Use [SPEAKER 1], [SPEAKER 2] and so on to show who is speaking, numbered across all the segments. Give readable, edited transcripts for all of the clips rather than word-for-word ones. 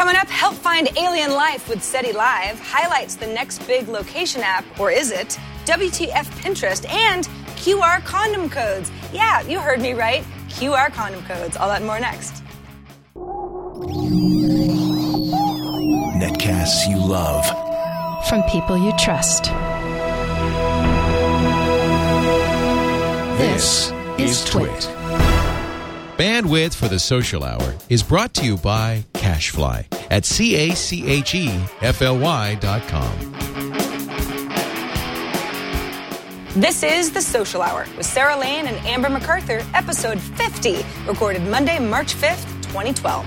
[SPEAKER 1] Coming up, help find alien life with SETI Live, highlights the next big location app, or is it? WTF Pinterest, and QR condom codes. Yeah, you heard me right. QR condom codes. All that and more next.
[SPEAKER 2] Netcasts you love.
[SPEAKER 3] From people you trust.
[SPEAKER 2] This is Twit.
[SPEAKER 4] Bandwidth for the Social Hour is brought to you by CacheFly at CACHEFLY.com.
[SPEAKER 1] This is The Social Hour with Sarah Lane and Amber MacArthur, episode 50, recorded Monday, March 5th, 2012.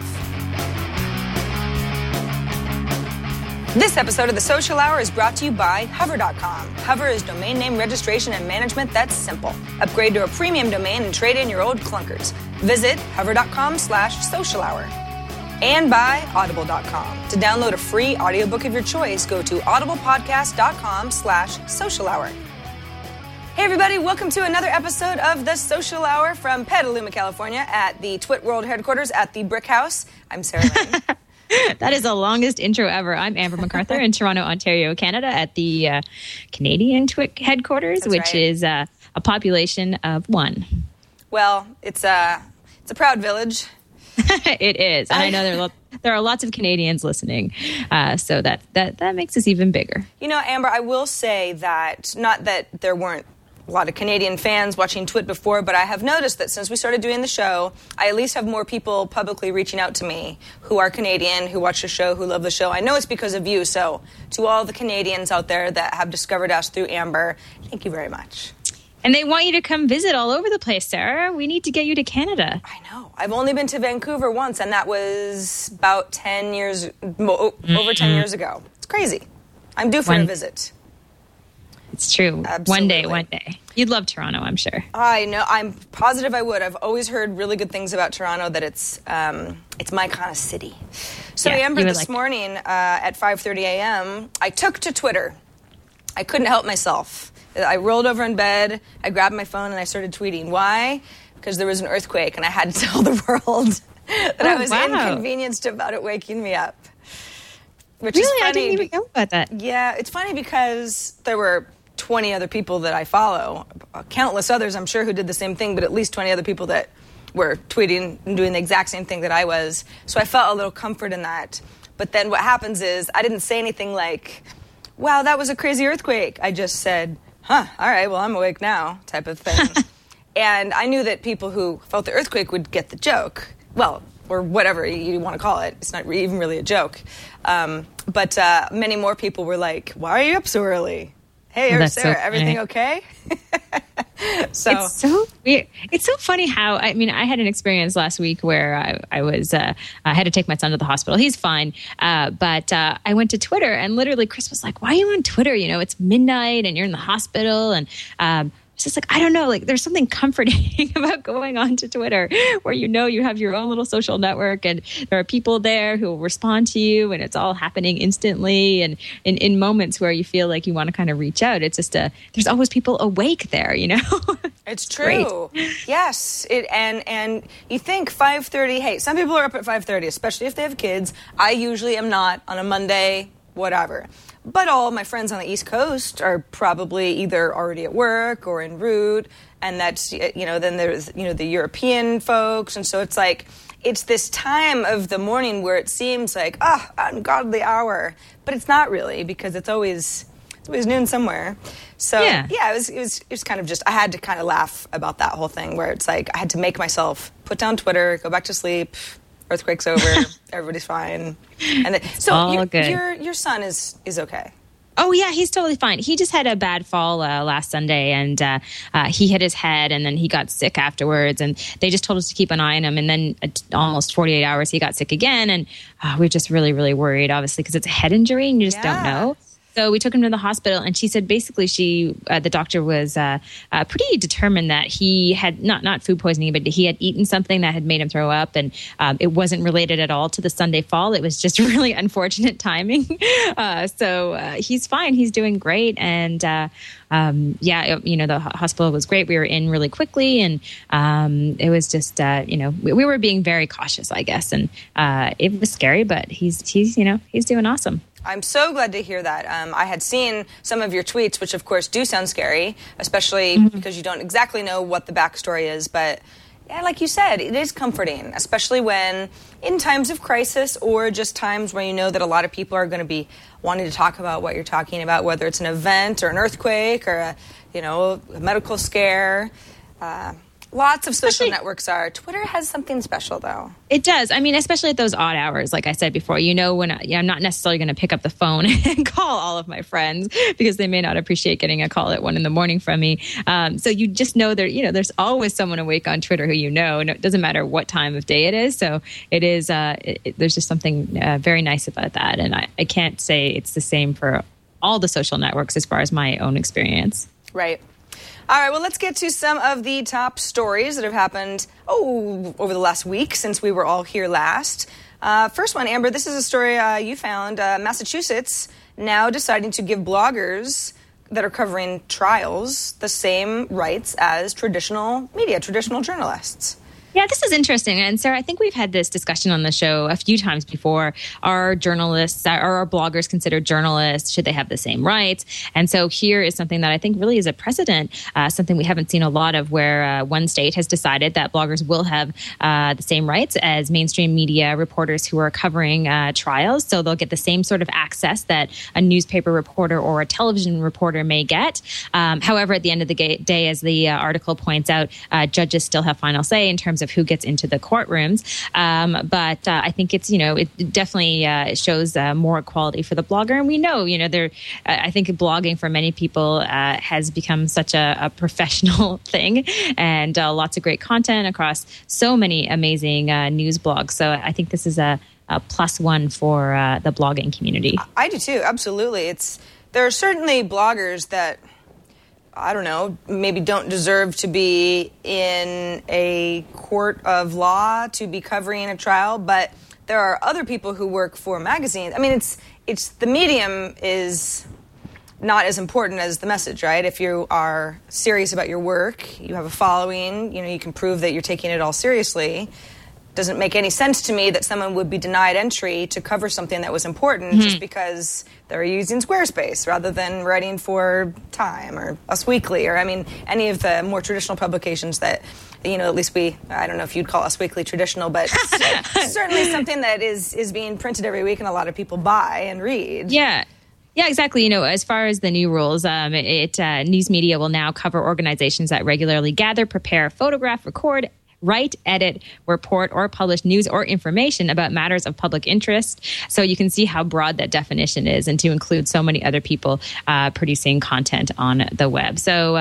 [SPEAKER 1] This episode of The Social Hour is brought to you by Hover.com. Hover is domain name registration and management that's simple. Upgrade to a premium domain and trade in your old clunkers. Visit hover.com/social hour. And by Audible.com. To download a free audiobook of your choice, go to audiblepodcast.com/social hour. Hey everybody, welcome to another episode of The Social Hour from Petaluma, California at the Twit World headquarters at the Brick House. I'm Sarah Lane.
[SPEAKER 5] That is the longest intro ever. I'm Amber MacArthur in Toronto, Ontario, Canada at the Canadian Twit headquarters,
[SPEAKER 1] That's
[SPEAKER 5] which
[SPEAKER 1] right.
[SPEAKER 5] is a population of 1.
[SPEAKER 1] Well, it's a proud village.
[SPEAKER 5] It is. And I know there are lots of Canadians listening, so that makes us even bigger.
[SPEAKER 1] You know, Amber, I will say that, not that there weren't a lot of Canadian fans watching Twit before, but I have noticed that since we started doing the show, I at least have more people publicly reaching out to me who are Canadian, who watch the show, who love the show. I know it's because of you, so to all the Canadians out there that have discovered us through Amber, thank you very much.
[SPEAKER 5] And they want you to come visit all over the place, Sarah. We need to get you to Canada.
[SPEAKER 1] I know. I've only been to Vancouver once, and that was about 10 years, over 10 years ago. It's crazy. I'm due for a visit.
[SPEAKER 5] It's true.
[SPEAKER 1] Absolutely.
[SPEAKER 5] One day. You'd love Toronto, I'm sure.
[SPEAKER 1] I know. I'm positive I would. I've always heard really good things about Toronto, that it's my kind of city. So,
[SPEAKER 5] Yeah,
[SPEAKER 1] Amber,
[SPEAKER 5] you would
[SPEAKER 1] this
[SPEAKER 5] like
[SPEAKER 1] morning at 5:30 a.m., I took to Twitter. I couldn't help myself. I rolled over in bed, I grabbed my phone, and I started tweeting. Why? Because there was an earthquake, and I had to tell the world that I was inconvenienced about it waking me up. Which is funny.
[SPEAKER 5] I didn't even know about that.
[SPEAKER 1] Yeah, it's funny because there were 20 other people that I follow, countless others, I'm sure, who did the same thing, but at least 20 other people that were tweeting and doing the exact same thing that I was. So I felt a little comfort in that. But then what happens is I didn't say anything like, wow, that was a crazy earthquake. I just said, all right, well, I'm awake now, type of thing. And I knew that people who felt the earthquake would get the joke. Well, or whatever you want to call it. It's not even really a joke. But many more people were like, why are you up so early? Hey, Sarah, everything okay?
[SPEAKER 5] So it's so weird. It's so funny how, I mean, I had an experience last week where I had to take my son to the hospital. He's fine. But I went to Twitter, and literally Chris was like, why are you on Twitter? You know, it's midnight and you're in the hospital. And it's just like, I don't know, like there's something comforting about going on to Twitter where you have your own little social network and there are people there who will respond to you and it's all happening instantly. And in moments where you feel like you want to kind of reach out, it's just there's always people awake there, you know?
[SPEAKER 1] It's true. Yes. And you think 5:30, hey, some people are up at 5:30, especially if they have kids. I usually am not on a Monday, whatever. But all my friends on the East Coast are probably either already at work or en route. And that's, then there's, the European folks. And so it's like, it's this time of the morning where it seems like, ungodly hour. But it's not really, because it's always noon somewhere. So, yeah, it was kind of just, I had to kind of laugh about that whole thing where it's like, I had to make myself put down Twitter, go back to sleep. Earthquake's over. Everybody's fine. And your son is okay.
[SPEAKER 5] Oh, yeah, he's totally fine. He just had a bad fall last Sunday, and he hit his head, and then he got sick afterwards, and they just told us to keep an eye on him, and then almost 48 hours, he got sick again, and we're just really, really worried, obviously, because it's a head injury, and you just don't know. So we took him to the hospital, and she said basically the doctor was pretty determined that he had not food poisoning, but he had eaten something that had made him throw up, and it wasn't related at all to the Sunday fall. It was just really unfortunate timing. So he's fine. He's doing great, and the hospital was great. We were in really quickly, and it was just we were being very cautious, I guess, and it was scary, but he's doing awesome.
[SPEAKER 1] I'm so glad to hear that. I had seen some of your tweets, which of course do sound scary, especially because you don't exactly know what the backstory is. But yeah, like you said, it is comforting, especially when in times of crisis or just times where you know that a lot of people are going to be wanting to talk about what you're talking about, whether it's an event or an earthquake or a medical scare. Lots of social networks are. Twitter has something special, though.
[SPEAKER 5] It does. I mean, especially at those odd hours, like I said before, when I'm not necessarily going to pick up the phone and call all of my friends because they may not appreciate getting a call at 1 a.m. from me. So you just know there's always someone awake on Twitter who and it doesn't matter what time of day it is. So it is, there's just something very nice about that. And I can't say it's the same for all the social networks as far as my own experience.
[SPEAKER 1] Right. All right, well, let's get to some of the top stories that have happened over the last week since we were all here last. First one, Amber, this is a story you found. Massachusetts now deciding to give bloggers that are covering trials the same rights as traditional media, traditional journalists.
[SPEAKER 5] Yeah, this is interesting. And Sarah, I think we've had this discussion on the show a few times before. Are our bloggers considered journalists? Should they have the same rights? And so here is something that I think really is a precedent, something we haven't seen a lot of, where one state has decided that bloggers will have the same rights as mainstream media reporters who are covering trials. So they'll get the same sort of access that a newspaper reporter or a television reporter may get. However, at the end of the day, as the article points out, judges still have final say in terms of who gets into the courtrooms. But I think it's, it definitely shows more equality for the blogger. And we know, I think blogging for many people has become such a professional thing, and lots of great content across so many amazing news blogs. So I think this is a +1 for the blogging community.
[SPEAKER 1] I do too, absolutely. There are certainly bloggers that, I don't know, maybe don't deserve to be in a court of law to be covering a trial, but there are other people who work for magazines. I mean, it's the medium is not as important as the message, right? If you are serious about your work, you have a following, you can prove that you're taking it all seriously. Doesn't make any sense to me that someone would be denied entry to cover something that was important just because they're using Squarespace rather than writing for Time or Us Weekly or, any of the more traditional publications that, at least I don't know if you'd call Us Weekly traditional, but certainly something that is being printed every week and a lot of people buy and read.
[SPEAKER 5] Yeah. Yeah, exactly. As far as the new rules, news media will now cover organizations that regularly gather, prepare, photograph, record, write, edit, report, or publish news or information about matters of public interest. So you can see how broad that definition is, and to include so many other people producing content on the web. So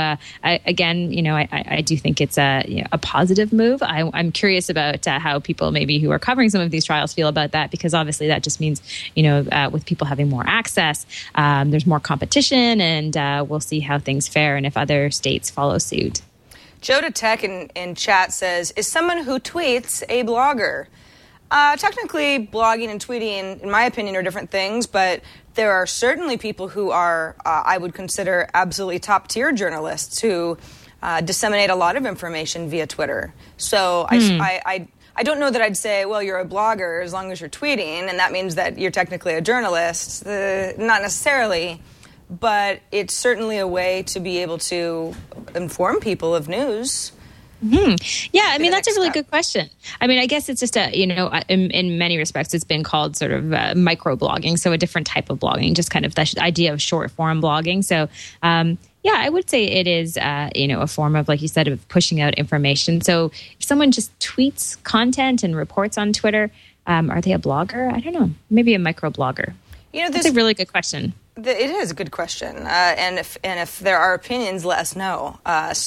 [SPEAKER 5] I do think it's a positive move. I'm curious about how people maybe who are covering some of these trials feel about that, because obviously that just means, with people having more access, there's more competition, and we'll see how things fare and if other states follow suit.
[SPEAKER 1] Joda Tech in chat says, is someone who tweets a blogger? Technically, blogging and tweeting, in my opinion, are different things, but there are certainly people who are, I would consider, absolutely top-tier journalists who disseminate a lot of information via Twitter. So I don't know that I'd say, well, you're a blogger as long as you're tweeting, and that means that you're technically a journalist. Not necessarily. But it's certainly a way to be able to inform people of news.
[SPEAKER 5] Yeah, that's a really good question. I guess it's just in many respects, it's been called sort of microblogging, so a different type of blogging, just kind of the idea of short form blogging. So, I would say it is, a form of, like you said, of pushing out information. So if someone just tweets content and reports on Twitter, are they a blogger? I don't know. Maybe a microblogger. That's a really good question.
[SPEAKER 1] It is a good question, and if there are opinions, let us know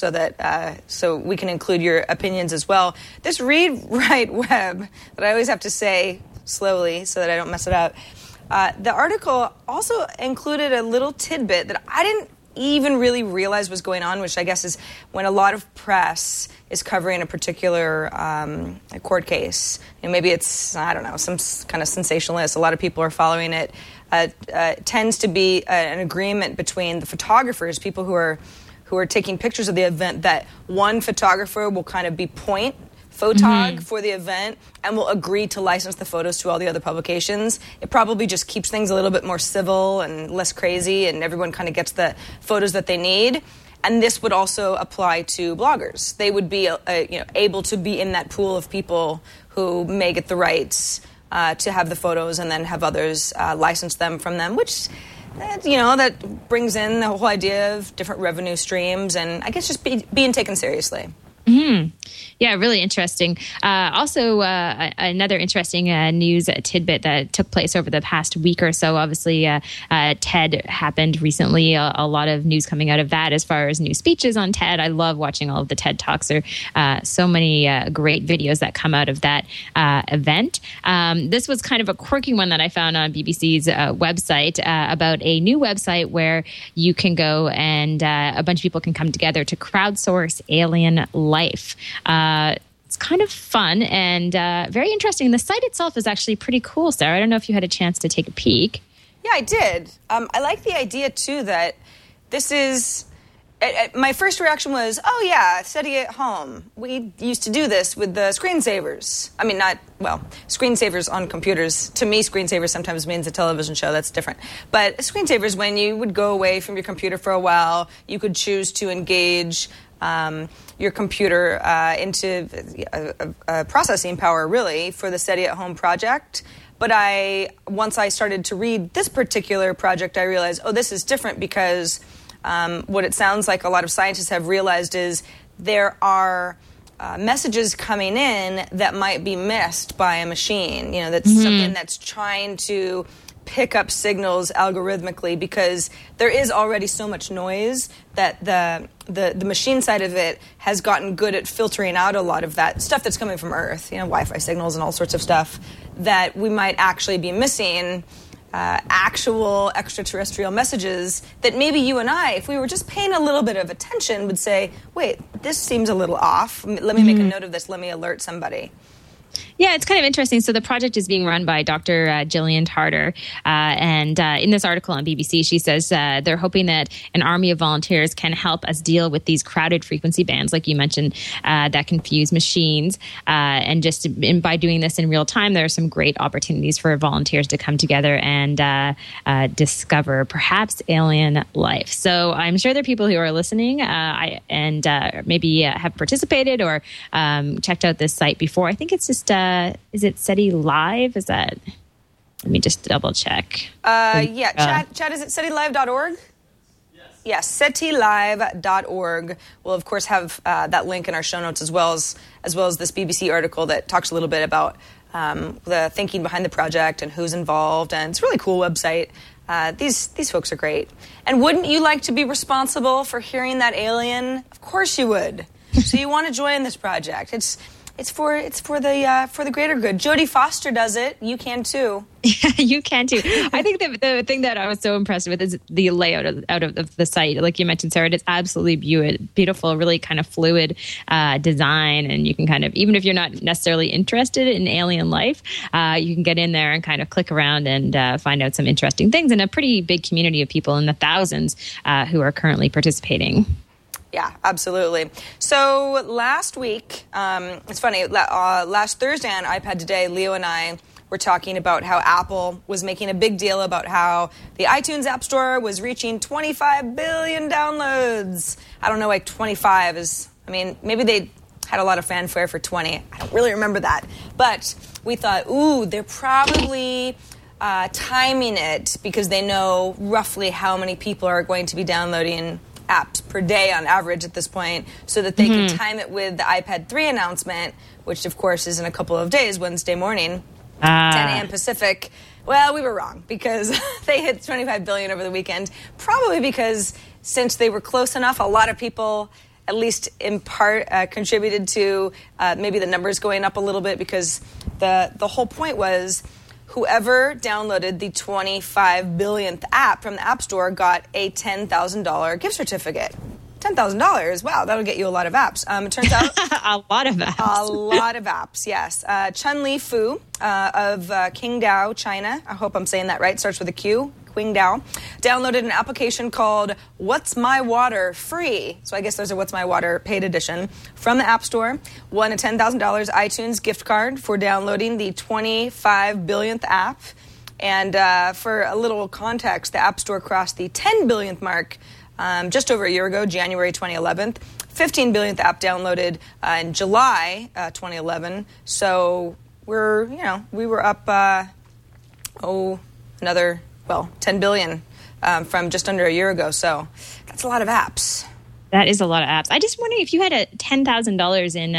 [SPEAKER 1] so we can include your opinions as well. This read write web that I always have to say slowly so that I don't mess it up. The article also included a little tidbit that I didn't even really realize was going on, which I guess is when a lot of press is covering a particular a court case. And maybe it's, I don't know, some kind of sensationalist. A lot of people are following it. Tends to be an agreement between the photographers, people who are taking pictures of the event, that one photographer will kind of be point photog for the event and will agree to license the photos to all the other publications. It probably just keeps things a little bit more civil and less crazy, and everyone kind of gets the photos that they need. And this would also apply to bloggers. They would be able to be in that pool of people who may get the rights to have the photos and then have others license them from them, which that brings in the whole idea of different revenue streams and I guess just being taken seriously.
[SPEAKER 5] Mm-hmm. Yeah, really interesting. Also, another interesting news tidbit that took place over the past week or so. Obviously, TED happened recently. A lot of news coming out of that as far as new speeches on TED. I love watching all of the TED Talks. There are so many great videos that come out of that event. This was kind of a quirky one that I found on BBC's website about a new website where you can go and a bunch of people can come together to crowdsource alien life. It's kind of fun and very interesting. The site itself is actually pretty cool, Sarah. I don't know if you had a chance to take a peek.
[SPEAKER 1] Yeah, I did. I like the idea, too, that this is... my first reaction was, oh, yeah, SETI at home. We used to do this with the screensavers. I mean, screensavers on computers. To me, screensavers sometimes means a television show. That's different. But screensavers, when you would go away from your computer for a while, you could choose to engage your computer into a processing power, really, for the SETI at Home project. But once I started to read this particular project, I realized, oh, this is different because what it sounds like a lot of scientists have realized is there are messages coming in that might be missed by a machine. That's something that's trying to pick up signals algorithmically, because there is already so much noise that the machine side of it has gotten good at filtering out a lot of that stuff that's coming from Earth, Wi-Fi signals and all sorts of stuff, that we might actually be missing actual extraterrestrial messages that maybe you and I, if we were just paying a little bit of attention, would say, wait, this seems a little off. Let me make a note of this. Let me alert somebody.
[SPEAKER 5] Yeah, it's kind of interesting. So the project is being run by Dr. Gillian Tarter. And in this article on BBC, she says they're hoping that an army of volunteers can help us deal with these crowded frequency bands, like you mentioned, that confuse machines. And by doing this in real time, there are some great opportunities for volunteers to come together and discover perhaps alien life. So I'm sure there are people who are listening and maybe have participated or checked out this site before. I think it's just... is it SETI Live? Is that... Let me just double check.
[SPEAKER 1] Yeah, Chad, is it SETILive.org? Yes, SETILive.org. We'll, of course, have that link in our show notes as well as this BBC article that talks a little bit about the thinking behind the project and who's involved. And it's a really cool website. These folks are great. And wouldn't you like to be responsible for hearing that alien? Of course you would. So you want to join this project. It's for the greater good. Jodie Foster does it. You can too.
[SPEAKER 5] Yeah, you can too. I think the thing that I was so impressed with is the layout of the site. Like you mentioned, Sarah, it's absolutely beautiful, really kind of fluid design. And you can kind of, even if you're not necessarily interested in alien life, you can get in there and kind of click around and find out some interesting things. And a pretty big community of people in the thousands who are currently participating.
[SPEAKER 1] Yeah, absolutely. So last week, it's funny, last Thursday on iPad Today, Leo and I were talking about how Apple was making a big deal about how the iTunes App Store was reaching 25 billion downloads. I don't know why 25 is, maybe they had a lot of fanfare for 20. I don't really remember that. But we thought, they're probably timing it because they know roughly how many people are going to be downloading apps per day on average at this point, so that they can time it with the iPad 3 announcement, which of course is in a couple of days, Wednesday morning, 10 a.m. Pacific. Well, we were wrong because they hit 25 billion over the weekend, probably because since they were close enough, a lot of people, at least in part, contributed to maybe the numbers going up a little bit, because the whole point was whoever downloaded the 25 billionth app from the App Store got a $10,000 gift certificate. $10,000. Wow, that'll get you a lot of apps. It turns out
[SPEAKER 5] a lot of apps.
[SPEAKER 1] A lot of apps. Yes. Chun-Li Fu of Qingdao, China. I hope I'm saying that right. Starts with a Q. Qingdao downloaded an application called What's My Water free. So I guess there's a What's My Water paid edition from the App Store. Won a $10,000 iTunes gift card for downloading the 25 billionth app. And for a little context, the App Store crossed the 10 billionth mark just over a year ago, January 2011. 15 billionth app downloaded in July 2011. So we were up another 10 billion from just under a year ago. So that's a lot of apps.
[SPEAKER 5] That is a lot of apps. I just wondering if you had $10,000 in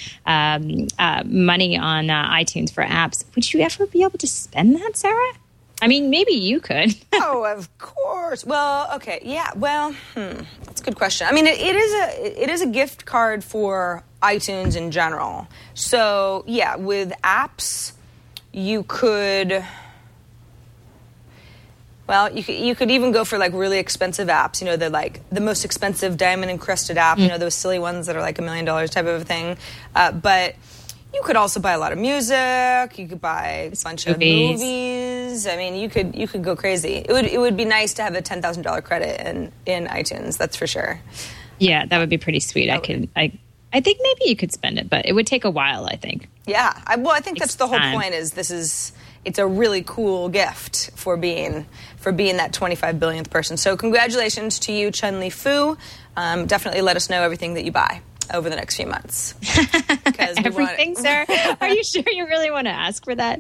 [SPEAKER 5] money on iTunes for apps, would you ever be able to spend that, Sarah? I mean, maybe you could.
[SPEAKER 1] Oh, of course. Well, okay. Yeah. Well, that's a good question. I mean, it is a gift card for iTunes in general. So, yeah, with apps, you could... Well, you could even go for like really expensive apps. You know, they're like the most expensive diamond encrusted app. You know, those silly ones that are like $1 million type of a thing. But you could also buy a lot of music. You could buy a bunch of movies. I mean, you could go crazy. It would be nice to have a $10,000 credit in iTunes. That's for sure.
[SPEAKER 5] Yeah, that would be pretty sweet. I think maybe you could spend it, but it would take a while, I think.
[SPEAKER 1] Yeah. I think that's the whole point. It's a really cool gift for being that 25 billionth person. So congratulations to you, Chun-Li Fu. Definitely let us know everything that you buy over the next few months.
[SPEAKER 5] Everything, Sarah? Are you sure you really want to ask for that?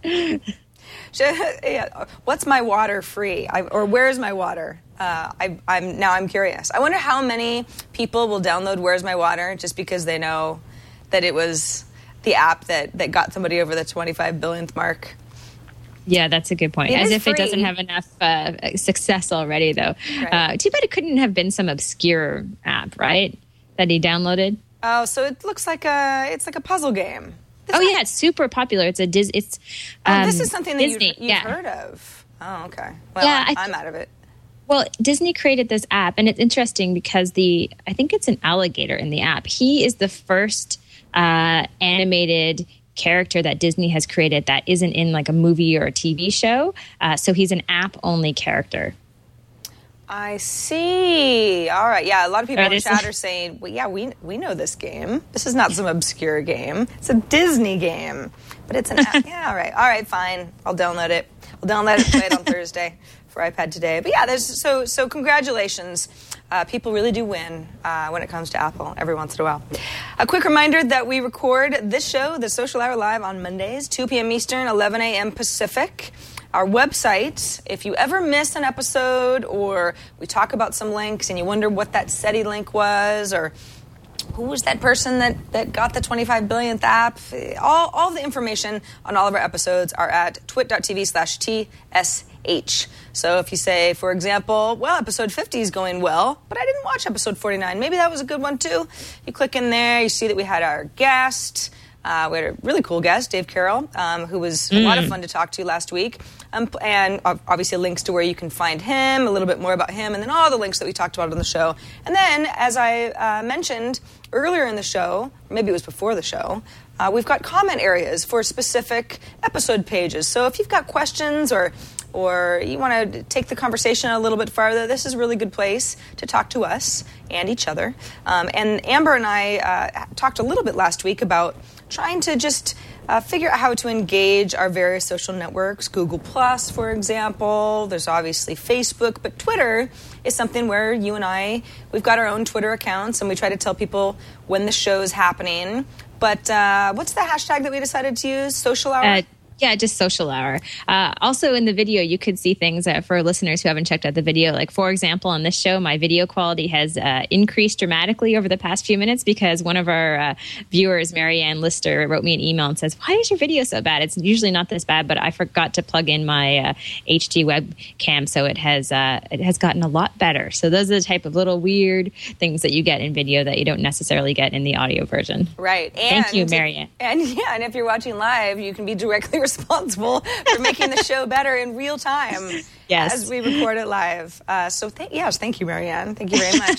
[SPEAKER 1] Yeah. What's my water free? Or where's my water? I'm curious. I wonder how many people will download Where's My Water just because they know that it was the app that got somebody over the 25 billionth mark.
[SPEAKER 5] Yeah, that's a good point. As if it doesn't have enough success already, though. Right. Too bad it couldn't have been some obscure app, right? That he downloaded.
[SPEAKER 1] Oh, so it looks like it's like a puzzle game.
[SPEAKER 5] Yeah, it's super popular. It's this
[SPEAKER 1] is something that
[SPEAKER 5] Disney.
[SPEAKER 1] you've heard of. Oh, okay. Well, yeah, I'm out of it.
[SPEAKER 5] Well, Disney created this app, and it's interesting because I think it's an alligator in the app. He is the first animated character that Disney has created that isn't in like a movie or a TV show. So he's an app-only character.
[SPEAKER 1] I see. All right. Yeah, a lot of people in the chat are saying, well, yeah, we know this game. This is not some obscure game. It's a Disney game. But it's an app. Yeah, all right. All right, fine. I'll download it. I'll download it and play it on Thursday for iPad today. But yeah, so congratulations. People really do win when it comes to Apple every once in a while. A quick reminder that we record this show, The Social Hour, live on Mondays, 2 p.m. Eastern, 11 a.m. Pacific. Our website, if you ever miss an episode or we talk about some links and you wonder what that SETI link was or who was that person that got the 25 billionth app, all the information on all of our episodes are at twit.tv/TSH. So if you say, for example, well, episode 50 is going well, but I didn't watch episode 49. Maybe that was a good one too. You click in there, you see that we had our guest. We had a really cool guest, Dave Carroll, who was a lot of fun to talk to last week. And obviously links to where you can find him, a little bit more about him, and then all the links that we talked about on the show. And then, as I mentioned earlier in the show, maybe it was before the show, we've got comment areas for specific episode pages. So if you've got questions or you want to take the conversation a little bit farther, this is a really good place to talk to us and each other. And Amber and I talked a little bit last week about trying to just figure out how to engage our various social networks. Google Plus, for example. There's obviously Facebook, but Twitter is something where you and I, we've got our own Twitter accounts, and we try to tell people when the show's happening. But what's the hashtag that we decided to use? Social Hour?
[SPEAKER 5] Yeah, just Social Hour. Also in the video, you could see things for listeners who haven't checked out the video. Like, for example, on this show, my video quality has increased dramatically over the past few minutes because one of our viewers, Marianne Lister, wrote me an email and says, why is your video so bad? It's usually not this bad, but I forgot to plug in my HD webcam, so it has gotten a lot better. So those are the type of little weird things that you get in video that you don't necessarily get in the audio version.
[SPEAKER 1] Right.
[SPEAKER 5] Thank you, Marianne.
[SPEAKER 1] And if you're watching live, you can be directly responsible for making the show better in real time as we record it live. Thank you, Marianne. Thank you very much.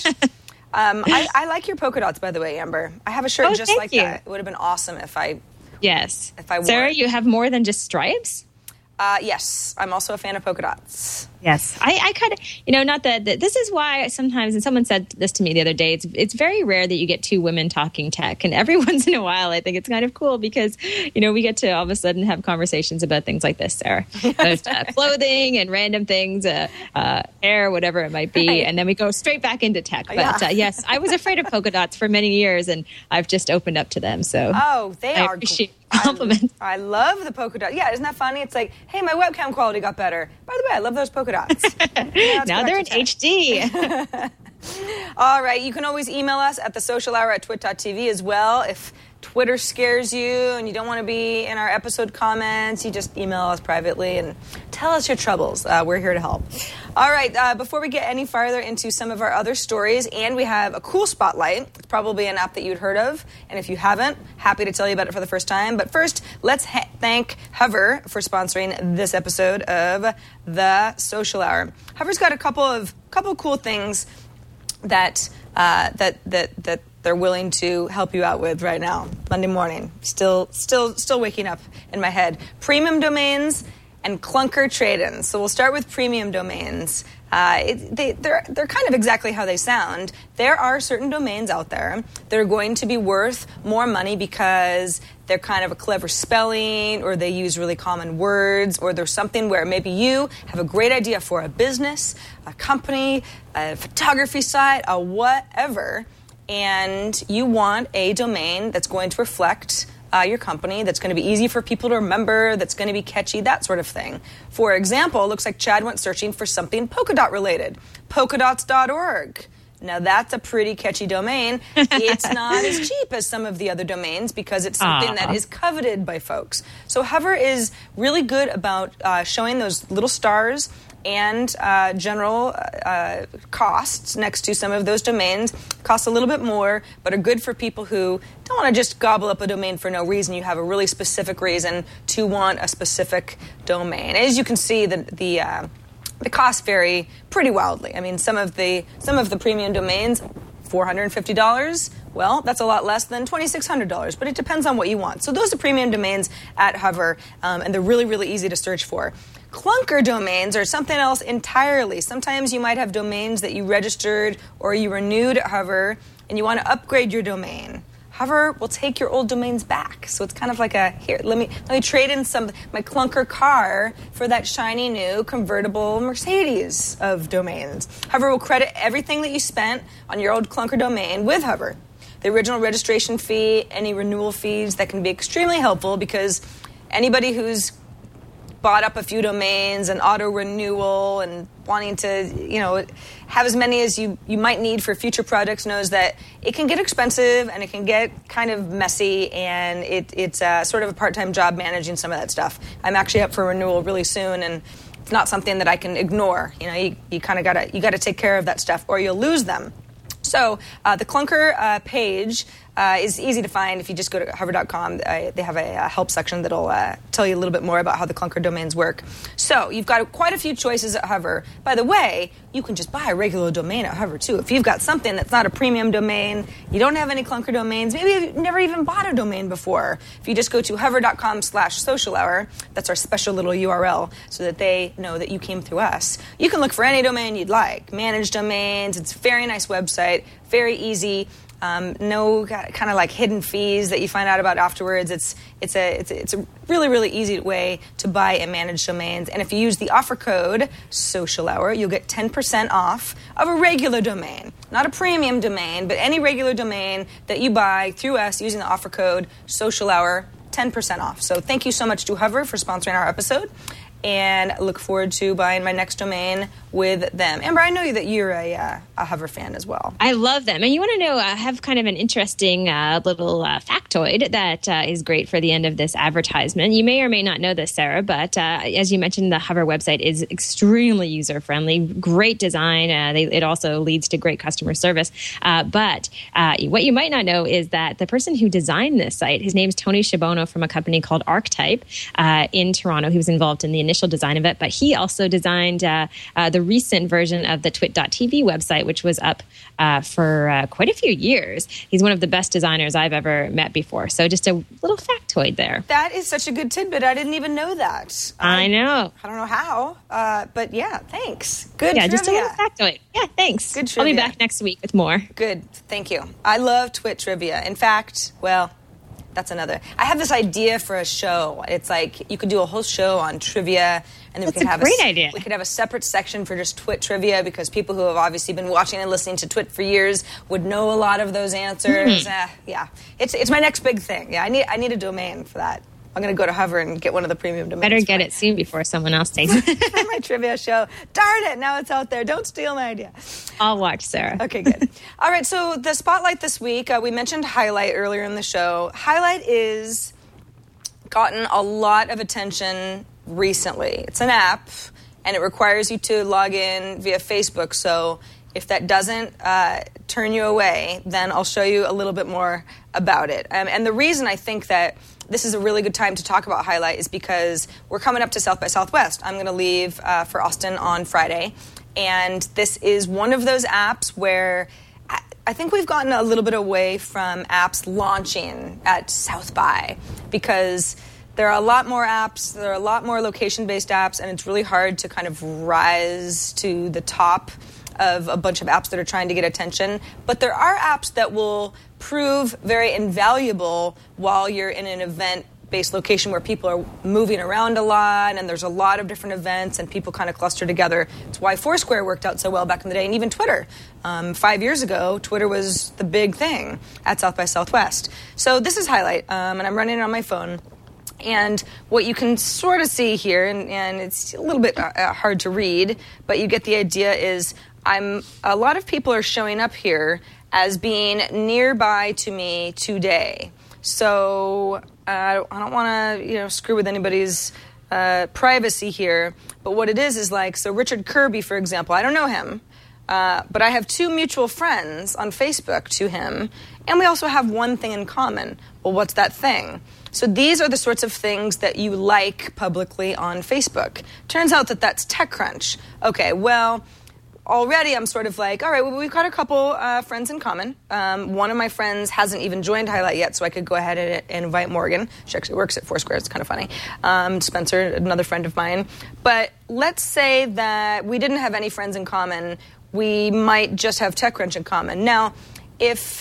[SPEAKER 1] I like your polka dots, by the way, Amber. I have a shirt just like that. It would have been awesome if I wore
[SPEAKER 5] Sarah,
[SPEAKER 1] it.
[SPEAKER 5] you have more than just stripes?
[SPEAKER 1] Yes, I'm also a fan of polka dots.
[SPEAKER 5] Yes. I kind of, not that this is why sometimes, and someone said this to me the other day, it's very rare that you get two women talking tech. And every once in a while, I think it's kind of cool because, we get to all of a sudden have conversations about things like this, Sarah. About, clothing and random things, hair, whatever it might be. Right. And then we go straight back into tech. But yes, I was afraid of polka dots for many years and I've just opened up to them. So
[SPEAKER 1] I
[SPEAKER 5] appreciate compliments.
[SPEAKER 1] I love the polka dot. Yeah, isn't that funny? It's like, hey, my webcam quality got better. By the way, I love those polka dots.
[SPEAKER 5] Now they're in HD.
[SPEAKER 1] All right. You can always email us at thesocialhour@twit.tv as well. If Twitter scares you and you don't want to be in our episode comments, you just email us privately and tell us your troubles. We're here to help. All right. Before we get any farther into some of our other stories, and we have a cool spotlight. It's probably an app that you'd heard of. And if you haven't, happy to tell you about it for the first time. But first, let's thank Hover for sponsoring this episode of The Social Hour. Hover's got a couple of cool things that they're willing to help you out with right now. Monday morning, still waking up in my head. Premium domains and clunker trade-ins. So we'll start with premium domains. They're kind of exactly how they sound. There are certain domains out there that are going to be worth more money because they're kind of a clever spelling, or they use really common words, or there's something where maybe you have a great idea for a business, a company, a photography site, a whatever, and you want a domain that's going to reflect your company, that's going to be easy for people to remember, that's going to be catchy, that sort of thing. For example, it looks like Chad went searching for something polka dot related. Polkadots.org. Now, that's a pretty catchy domain. It's not as cheap as some of the other domains because it's something that is coveted by folks. So Hover is really good about showing those little stars and general costs next to some of those domains. Cost a little bit more, but are good for people who don't want to just gobble up a domain for no reason. You have a really specific reason to want a specific domain. As you can see, the costs vary pretty wildly. I mean, some of the premium domains, $450. Well, that's a lot less than $2,600, but it depends on what you want. So those are premium domains at Hover, and they're really, really easy to search for. Clunker domains are something else entirely. Sometimes you might have domains that you registered or you renewed at Hover, and you want to upgrade your domain. Hover will take your old domains back. So it's kind of like here, let me trade in my clunker car for that shiny new convertible Mercedes of domains. Hover will credit everything that you spent on your old clunker domain with Hover. The original registration fee, any renewal fees, that can be extremely helpful because anybody who's bought up a few domains and auto renewal and wanting to, have as many as you might need for future projects knows that it can get expensive and it can get kind of messy, and it's sort of a part-time job managing some of that stuff. I'm actually up for renewal really soon, and it's not something that I can ignore. You kind of gotta take care of that stuff or you'll lose them. So the clunker page is easy to find if you just go to hover.com. They have a help section that'll tell you a little bit more about how the clunker domains work. So you've got quite a few choices at Hover. By the way, you can just buy a regular domain at Hover, too. If you've got something that's not a premium domain, you don't have any clunker domains, maybe you've never even bought a domain before. If you just go to hover.com/social hour, that's our special little URL so that they know that you came through us. You can look for any domain you'd like. Manage domains. It's a very nice website, very easy. No kind of like hidden fees that you find out about afterwards. It's a really, really easy way to buy and manage domains. And if you use the offer code Social Hour, you'll get 10% off of a regular domain, not a premium domain, but any regular domain that you buy through us using the offer code Social Hour, 10% off. So thank you so much to Hover for sponsoring our episode. and I look forward to buying my next domain with them. Amber, I know that you're a Hover fan as well.
[SPEAKER 5] I love them. And you want to know, I have kind of an interesting little factoid that is great for the end of this advertisement. You may or may not know this, Sarah, but as you mentioned, the Hover website is extremely user-friendly, great design. It also leads to great customer service. But what you might not know is that the person who designed this site, his name's Tony Shibono from a company called Archetype in Toronto. He was involved in the initial design of it, but he also designed the recent version of the twit.tv website, which was up for quite a few years. He's one of the best designers I've ever met before. So just a little factoid there.
[SPEAKER 1] That is such a good tidbit. I didn't even know that.
[SPEAKER 5] I know.
[SPEAKER 1] I don't know how, but yeah, thanks. Good
[SPEAKER 5] Yeah,
[SPEAKER 1] trivia.
[SPEAKER 5] just a little factoid. Yeah, thanks.
[SPEAKER 1] Good
[SPEAKER 5] I'll be
[SPEAKER 1] trivia.
[SPEAKER 5] back next week with more.
[SPEAKER 1] Good. Thank you. I love Twit trivia. In fact, well, that's another. I have this idea for a show. It's like you could do a whole show on trivia, and then
[SPEAKER 5] That's a great idea.
[SPEAKER 1] We could have a separate section for just Twit trivia, because people who have obviously been watching and listening to Twit for years would know a lot of those answers. Yeah, it's my next big thing. Yeah, I need a domain for that. I'm going to go to Hover and get one of the premium domains.
[SPEAKER 5] Better get it soon before someone else takes it.
[SPEAKER 1] for my trivia show. Darn it! Now it's out there. Don't steal my idea.
[SPEAKER 5] I'll watch, Sarah.
[SPEAKER 1] Okay, good. All right, so the spotlight this week, we mentioned Highlight earlier in the show. Highlight is gotten a lot of attention recently. It's an app, and it requires you to log in via Facebook. So if that doesn't turn you away, then I'll show you a little bit more about it. And the reason I think that this is a really good time to talk about Highlight is because we're coming up to South by Southwest. I'm going to leave for Austin on Friday. And this is one of those apps where I think we've gotten a little bit away from apps launching at South by, because there are a lot more apps, there are a lot more location-based apps, and it's really hard to kind of rise to the top of a bunch of apps that are trying to get attention. But there are apps that will prove very invaluable while you're in an event-based location where people are moving around a lot and there's a lot of different events and people kind of cluster together. It's why Foursquare worked out so well back in the day, and even Twitter. 5 years ago, Twitter was the big thing at South by Southwest. So this is Highlight, and I'm running it on my phone. And what you can sort of see here, and it's a little bit hard to read, but you get the idea, is a lot of people are showing up here as being nearby to me today. So I don't want to screw with anybody's privacy here, but what it is like, so Richard Kirby, for example, I don't know him, but I have 2 mutual friends on Facebook to him, and we also have one thing in common. Well, what's that thing? So these are the sorts of things that you like publicly on Facebook. Turns out that that's TechCrunch. Okay, well, already I'm sort of like, all right, well, we've got a couple friends in common. One of my friends hasn't even joined Highlight yet, so I could go ahead and invite Morgan. She actually works at Foursquare. It's kind of funny. Spencer, another friend of mine. But let's say that we didn't have any friends in common. We might just have TechCrunch in common. Now, if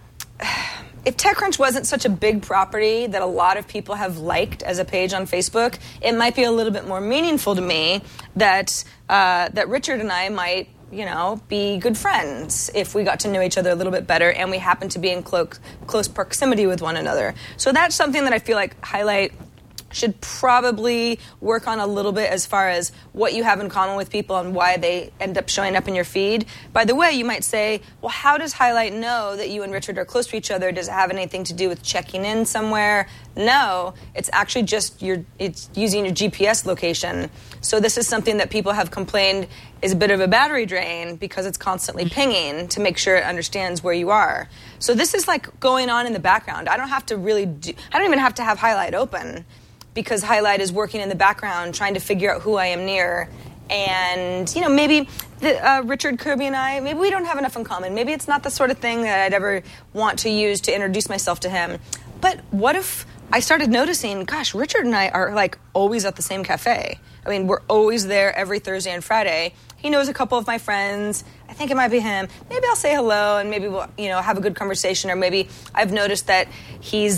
[SPEAKER 1] TechCrunch wasn't such a big property that a lot of people have liked as a page on Facebook, it might be a little bit more meaningful to me that Richard and I might, be good friends if we got to know each other a little bit better and we happen to be in close proximity with one another. So that's something that I feel like Highlight should probably work on a little bit as far as what you have in common with people and why they end up showing up in your feed. By the way, you might say, well, how does Highlight know that you and Richard are close to each other? Does it have anything to do with checking in somewhere? No, it's actually just it's using your GPS location. So this is something that people have complained is a bit of a battery drain because it's constantly pinging to make sure it understands where you are. So this is like going on in the background. I don't even have to have Highlight open, because Highlight is working in the background trying to figure out who I am near. And, maybe Richard Kirby and I, maybe we don't have enough in common. Maybe it's not the sort of thing that I'd ever want to use to introduce myself to him. But what if I started noticing, gosh, Richard and I are like always at the same cafe. I mean, we're always there every Thursday and Friday. He knows a couple of my friends. I think it might be him. Maybe I'll say hello and maybe we'll, have a good conversation. Or maybe I've noticed that he's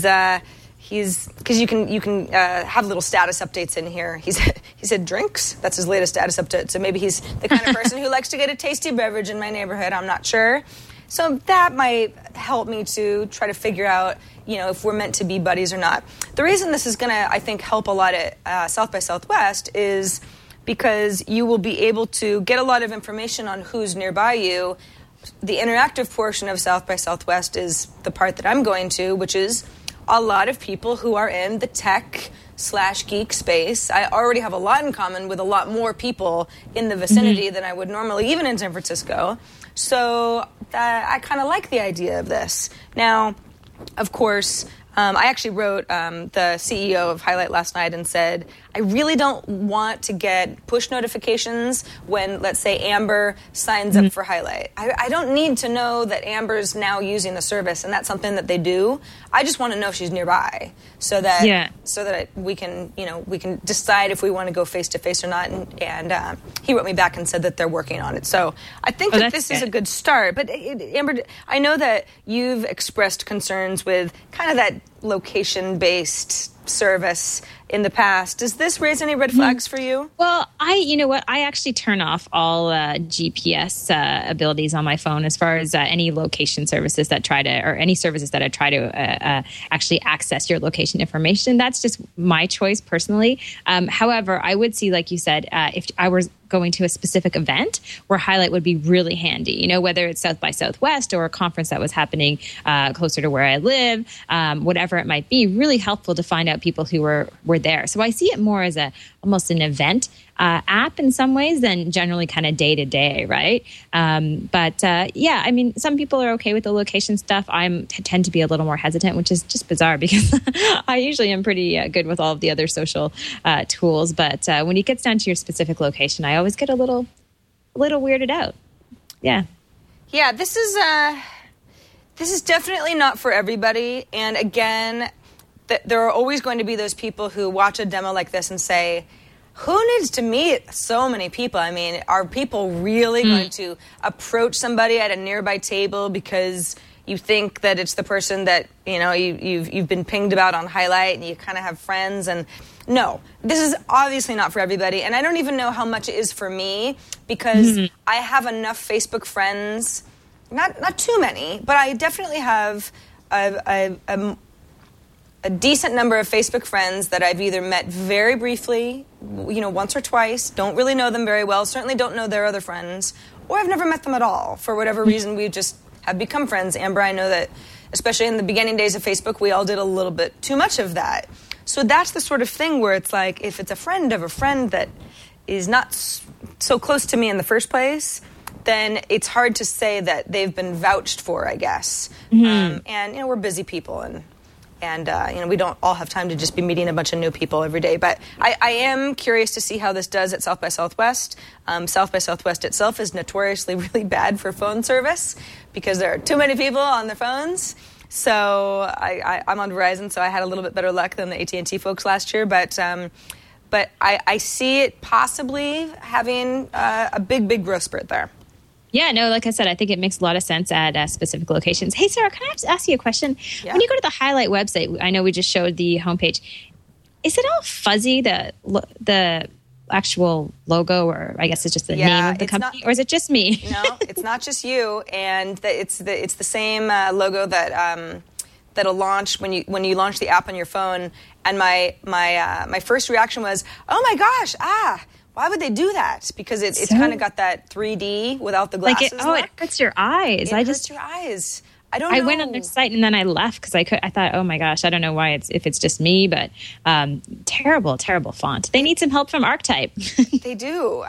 [SPEAKER 1] because you can have little status updates in here. He said drinks. That's his latest status update. So maybe he's the kind of person who likes to get a tasty beverage in my neighborhood. I'm not sure. So that might help me to try to figure out, if we're meant to be buddies or not. The reason this is going to, I think, help a lot at South by Southwest is because you will be able to get a lot of information on who's nearby you. The interactive portion of South by Southwest is the part that I'm going to, which is a lot of people who are in the tech/geek space. I already have a lot in common with a lot more people in the vicinity than I would normally, even in San Francisco. So I kind of like the idea of this. Now, of course, I actually wrote the CEO of Highlight last night and said, I really don't want to get push notifications when, let's say, Amber signs up for Highlight. I don't need to know that Amber's now using the service, and that's something that they do. I just want to know if she's nearby, so that we can decide if we want to go face to face or not. And he wrote me back and said that they're working on it. So I think that this is a good start. But Amber, I know that you've expressed concerns with kind of that location-based service in the past. Does this raise any red flags for you?
[SPEAKER 5] Well, I actually turn off all GPS abilities on my phone as far as any location services that any services that I try to actually access your location information. That's just my choice personally. However, I would see, like you said, if I was going to a specific event where Highlight would be really handy, whether it's South by Southwest or a conference that was happening closer to where I live, whatever it might be, really helpful to find out people who were there. So I see it more as almost an event app in some ways than generally kind of day to day, right? But some people are okay with the location stuff. I tend to be a little more hesitant, which is just bizarre because I usually am pretty good with all of the other social tools. But when it gets down to your specific location, I always get a little weirded out. Yeah.
[SPEAKER 1] Yeah, this is definitely not for everybody. And again, there are always going to be those people who watch a demo like this and say, who needs to meet so many people? I mean, are people really going to approach somebody at a nearby table because you think that it's the person that, you've been pinged about on Highlight and you kind of have friends? And no, this is obviously not for everybody. And I don't even know how much it is for me because I have enough Facebook friends, not too many, but I definitely have a decent number of Facebook friends that I've either met very briefly, once or twice, don't really know them very well, certainly don't know their other friends, or I've never met them at all. For whatever reason, we just have become friends. Amber, I know that, especially in the beginning days of Facebook, we all did a little bit too much of that. So that's the sort of thing where it's like, if it's a friend of a friend that is not so close to me in the first place, then it's hard to say that they've been vouched for, I guess. And we're busy people, and we don't all have time to just be meeting a bunch of new people every day. But I am curious to see how this does at South by Southwest. South by Southwest itself is notoriously really bad for phone service because there are too many people on their phones. So I'm on Verizon, so I had a little bit better luck than the AT&T folks last year. But I see it possibly having a big growth spurt there.
[SPEAKER 5] Yeah, no, like I said, I think it makes a lot of sense at specific locations. Hey, Sarah, can I just ask you a question? Yeah. When you go to the Highlight website, I know we just showed the homepage. Is it all fuzzy, the actual logo, or I guess it's just the name of the company, or is it just me?
[SPEAKER 1] No, it's not just you, and it's the same logo that that'll launch when you launch the app on your phone. And my first reaction was, oh my gosh, why would they do that? Because it's kind of got that 3D without the glasses.
[SPEAKER 5] It hurts your eyes.
[SPEAKER 1] It hurts your eyes. I don't know.
[SPEAKER 5] I went on their site and then I left because I thought, oh my gosh, I don't know why if it's just me, but terrible font. They need some help from Archetype.
[SPEAKER 1] They do.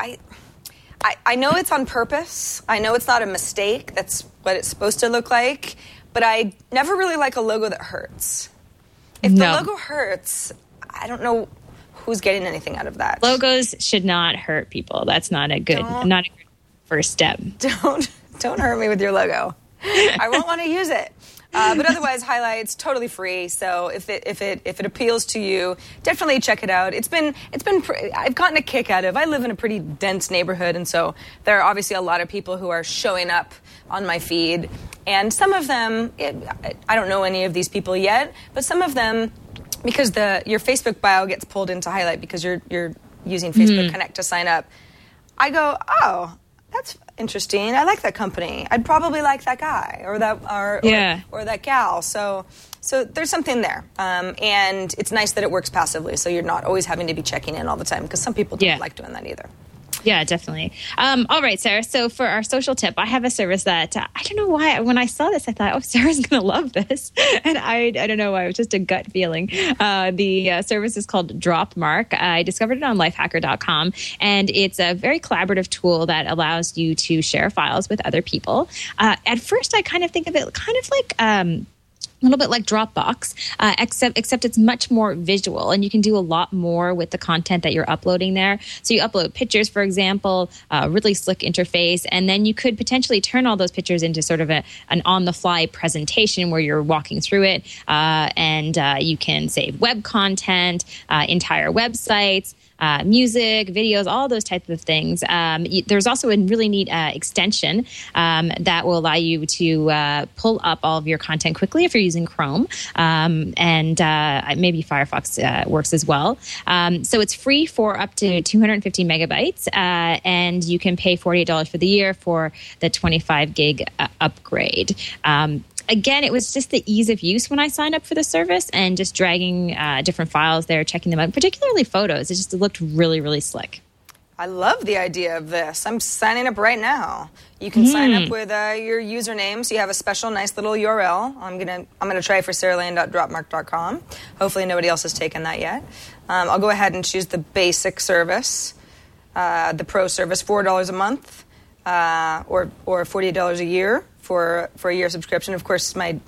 [SPEAKER 1] I know it's on purpose. I know it's not a mistake. That's what it's supposed to look like. But I never really like a logo that hurts. If the logo hurts, I don't know who's getting anything out of that.
[SPEAKER 5] Logos should not hurt people. That's not a good first step.
[SPEAKER 1] Don't hurt me with your logo. I won't want to use it. But otherwise, Highlight's totally free. So if it appeals to you, definitely check it out. I've gotten a kick out of. I live in a pretty dense neighborhood, and so there are obviously a lot of people who are showing up on my feed. And some of them, I don't know any of these people yet, but some of them, because your Facebook bio gets pulled into Highlight because you're using Facebook Connect to sign up, I go, oh, interesting. I like that company. I'd probably like that guy or that gal. So there's something there. And it's nice that it works passively, so you're not always having to be checking in all the time, because some people don't like doing that either.
[SPEAKER 5] Yeah, definitely. All right, Sarah. So for our social tip, I have a service that I don't know why. When I saw this, I thought, oh, Sarah's going to love this. And I don't know why. It was just a gut feeling. The service is called Dropmark. I discovered it on lifehacker.com. And it's a very collaborative tool that allows you to share files with other people. At first, I kind of think of it kind of like a little bit like Dropbox, except it's much more visual, and you can do a lot more with the content that you're uploading there. So you upload pictures, for example, a really slick interface, and then you could potentially turn all those pictures into sort of an on-the-fly presentation where you're walking through it, and you can save web content, entire websites, music, videos, all those types of things. There's also a really neat extension that will allow you to pull up all of your content quickly if you're using Chrome, and maybe Firefox works as well. So it's free for up to 250 megabytes, and you can pay $48 for the year for the 25 gig upgrade. Again, it was just the ease of use when I signed up for the service, and just dragging different files there, checking them out, particularly photos. It just looked really, really slick.
[SPEAKER 1] I love the idea of this. I'm signing up right now. You can sign up with your username, so you have a special, nice little URL. I'm gonna try for saralane.dropmark.com. Hopefully, nobody else has taken that yet. I'll go ahead and choose the basic service, the pro service, $4 a month, or $48 a year. For a year subscription. Of course, my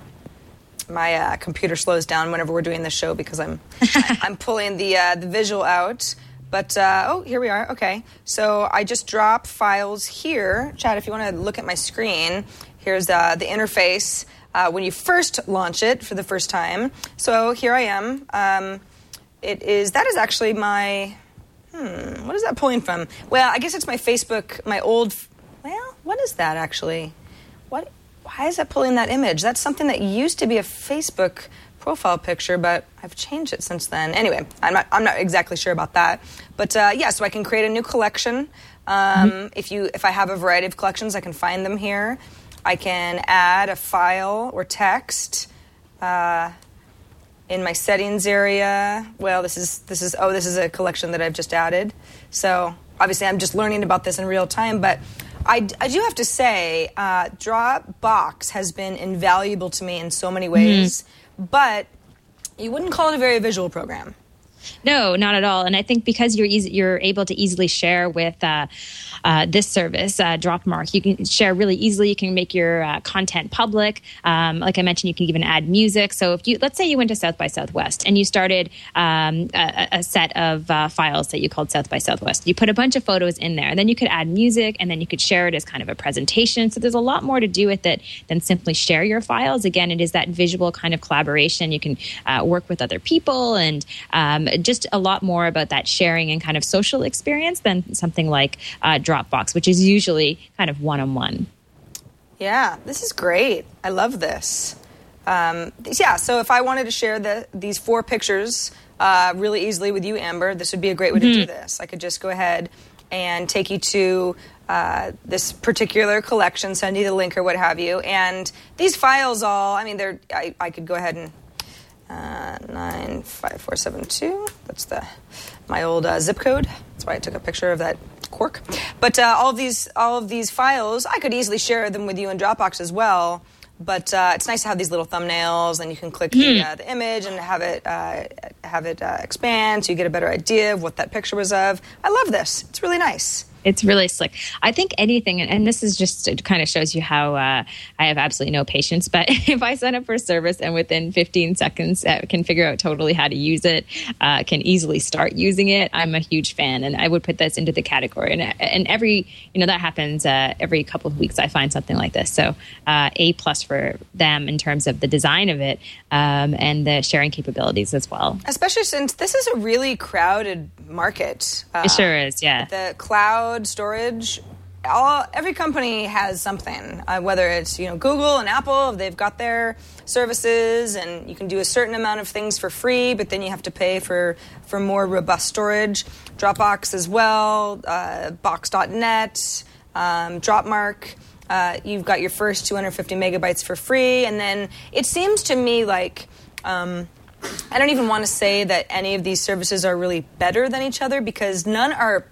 [SPEAKER 1] computer slows down whenever we're doing this show because I'm pulling the visual out. But here we are. Okay, so I just drop files here. Chad, if you want to look at my screen, here's the interface when you first launch it for the first time. So here I am. That is actually my. What is that pulling from? Well, I guess it's my Facebook. My old. Well, what is that actually? Why is that pulling that image? That's something that used to be a Facebook profile picture, but I've changed it since then. Anyway, I'm not exactly sure about that. But so I can create a new collection. If I have a variety of collections, I can find them here. I can add a file or text in my settings area. Well, this is a collection that I've just added. So obviously, I'm just learning about this in real time, but. I do have to say, Dropbox has been invaluable to me in so many ways, but you wouldn't call it a very visual program.
[SPEAKER 5] No, not at all. And I think because you're able to easily share with this service, Dropmark, you can share really easily. You can make your content public. Like I mentioned, you can even add music. So let's say you went to South by Southwest and you started a set of files that you called South by Southwest. You put a bunch of photos in there, and then you could add music, and then you could share it as kind of a presentation. So there's a lot more to do with it than simply share your files. Again, it is that visual kind of collaboration. You can work with other people, and just a lot more about that sharing and kind of social experience than something like Dropbox, which is usually kind of one-on-one.
[SPEAKER 1] Yeah, this is great. I love this. So if I wanted to share these 4 pictures really easily with you, Amber, this would be a great way to do this. I could just go ahead and take you to this particular collection, send you the link or what have you. And these files I could go ahead and 95472. That's my old zip code. That's why I took a picture of that cork. But all of these files, I could easily share them with you in Dropbox as well. But it's nice to have these little thumbnails, and you can click the image and have it expand, so you get a better idea of what that picture was of. I love this. It's really nice.
[SPEAKER 5] It's really slick. I think anything, and this is just, it kind of shows you how I have absolutely no patience, but if I sign up for a service and within 15 seconds can figure out totally how to use it, can easily start using it, I'm a huge fan, and I would put this into the category. And every, that happens every couple of weeks I find something like this. So A+ for them in terms of the design of it and the sharing capabilities as well.
[SPEAKER 1] Especially since this is a really crowded market.
[SPEAKER 5] It sure is, yeah.
[SPEAKER 1] The cloud storage, every company has something, whether it's Google and Apple, they've got their services, and you can do a certain amount of things for free, but then you have to pay for more robust storage. Dropbox as well, Box.net, Dropmark, you've got your first 250 megabytes for free. And then it seems to me like I don't even want to say that any of these services are really better than each other, because none are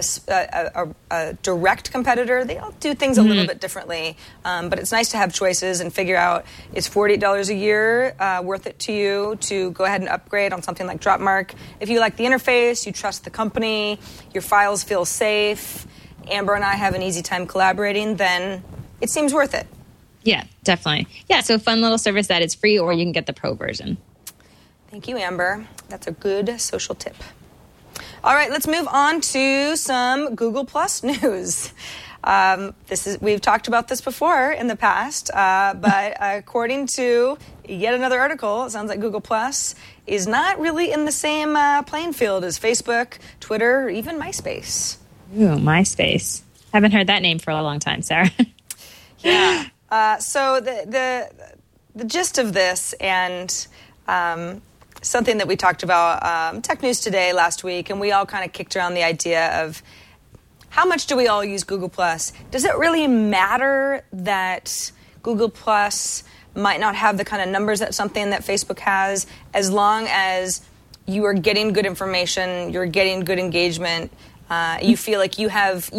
[SPEAKER 1] a direct competitor. They all do things a little bit differently. But it's nice to have choices and figure out, is $48 a year worth it to you to go ahead and upgrade on something like Dropmark? If you like the interface, you trust the company, your files feel safe, Amber and I have an easy time collaborating, then it seems worth it.
[SPEAKER 5] Yeah, definitely. Yeah, so fun little service that is free, or you can get the pro version.
[SPEAKER 1] Thank you, Amber. That's a good social tip. All right, let's move on to some Google Plus news. We've talked about this before in the past, but according to yet another article, it sounds like Google Plus is not really in the same playing field as Facebook, Twitter, or even MySpace.
[SPEAKER 5] Ooh, MySpace. Haven't heard that name for a long time, Sarah.
[SPEAKER 1] Yeah. So the gist of this, and something that we talked about Tech News Today last week, and we all kind of kicked around the idea of how much do we all use Google Plus? Does it really matter that Google Plus might not have the kind of numbers that something that Facebook has, as long as you are getting good information, you're getting good engagement, you feel like you've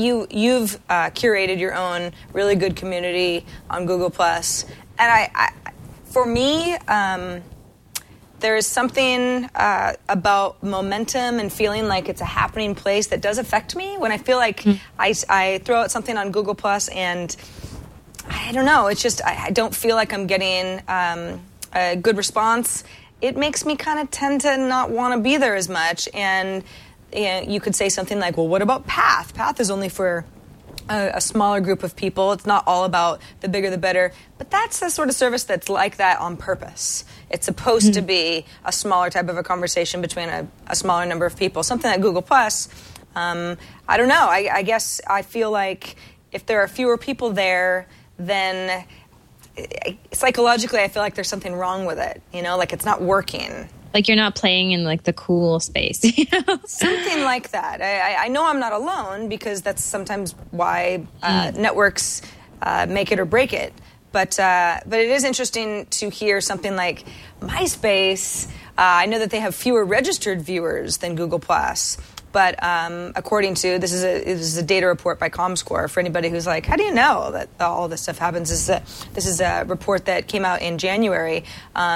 [SPEAKER 1] curated your own really good community on Google Plus? And for me, there is something about momentum and feeling like it's a happening place that does affect me when I feel like I throw out something on Google Plus and I don't know, it's just I don't feel like I'm getting a good response. It makes me kind of tend to not want to be there as much. And you could say something like, well, what about Path? Path is only for a smaller group of people. It's not all about the bigger the better. But that's the sort of service that's like that on purpose. It's supposed to be a smaller type of a conversation between a smaller number of people. Something like Google Plus, I don't know. I guess I feel like if there are fewer people there, then psychologically I feel like there's something wrong with it. Like it's not working.
[SPEAKER 5] Like you're not playing in like the cool space.
[SPEAKER 1] Something like that. I know I'm not alone, because that's sometimes why networks make it or break it. But it is interesting to hear something like MySpace. I know that they have fewer registered viewers than Google Plus. But according to, this is a data report by ComScore. For anybody who's like, how do you know that all this stuff happens? This is a report that came out in January.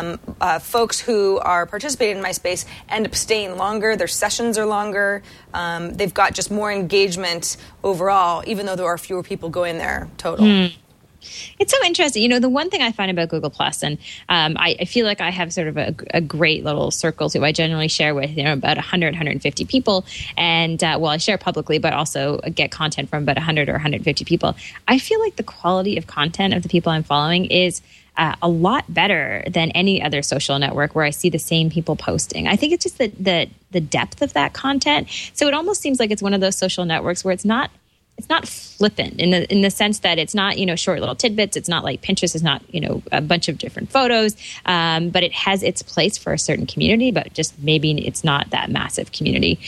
[SPEAKER 1] Folks who are participating in MySpace end up staying longer. Their sessions are longer. They've got just more engagement overall, even though there are fewer people going there total.
[SPEAKER 5] It's so interesting. The one thing I find about Google Plus, and I feel like I have sort of a great little circle who I generally share with, about 100, 150 people. And, I share publicly, but also get content from about 100 or 150 people. I feel like the quality of content of the people I'm following is a lot better than any other social network where I see the same people posting. I think it's just the depth of that content. So it almost seems like it's one of those social networks where it's not flippant in the sense that it's not, short little tidbits. It's not like Pinterest is not, a bunch of different photos, but it has its place for a certain community, but just maybe it's not that massive community.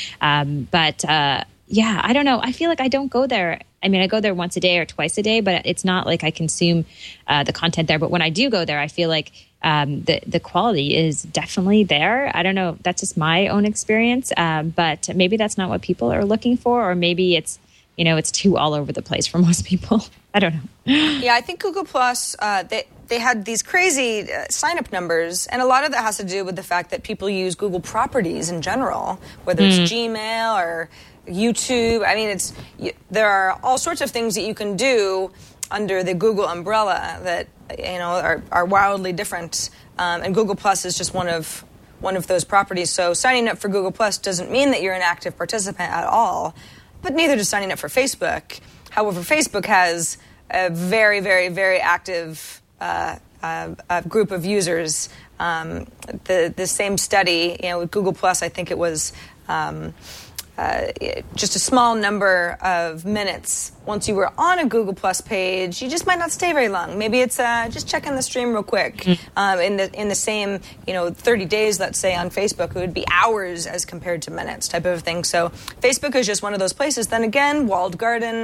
[SPEAKER 5] I don't know. I feel like I don't go there. I mean, I go there once a day or twice a day, but it's not like I consume the content there. But when I do go there, I feel like the quality is definitely there. I don't know. That's just my own experience. But maybe that's not what people are looking for, or maybe it's too all over the place for most people. I don't know.
[SPEAKER 1] Yeah, I think Google Plus, they had these crazy sign-up numbers, and a lot of that has to do with the fact that people use Google properties in general, whether it's Gmail or YouTube. I mean, there are all sorts of things that you can do under the Google umbrella that are wildly different, and Google Plus is just one of those properties. So signing up for Google Plus doesn't mean that you're an active participant at all. But neither does signing up for Facebook. However, Facebook has a very, very, very active group of users. The same study, with Google Plus, I think it was just a small number of minutes. Once you were on a Google Plus page, you just might not stay very long. Maybe it's just checking the stream real quick. In the same 30 days, let's say, on Facebook, it would be hours as compared to minutes type of thing. So Facebook is just one of those places. Then again, walled garden,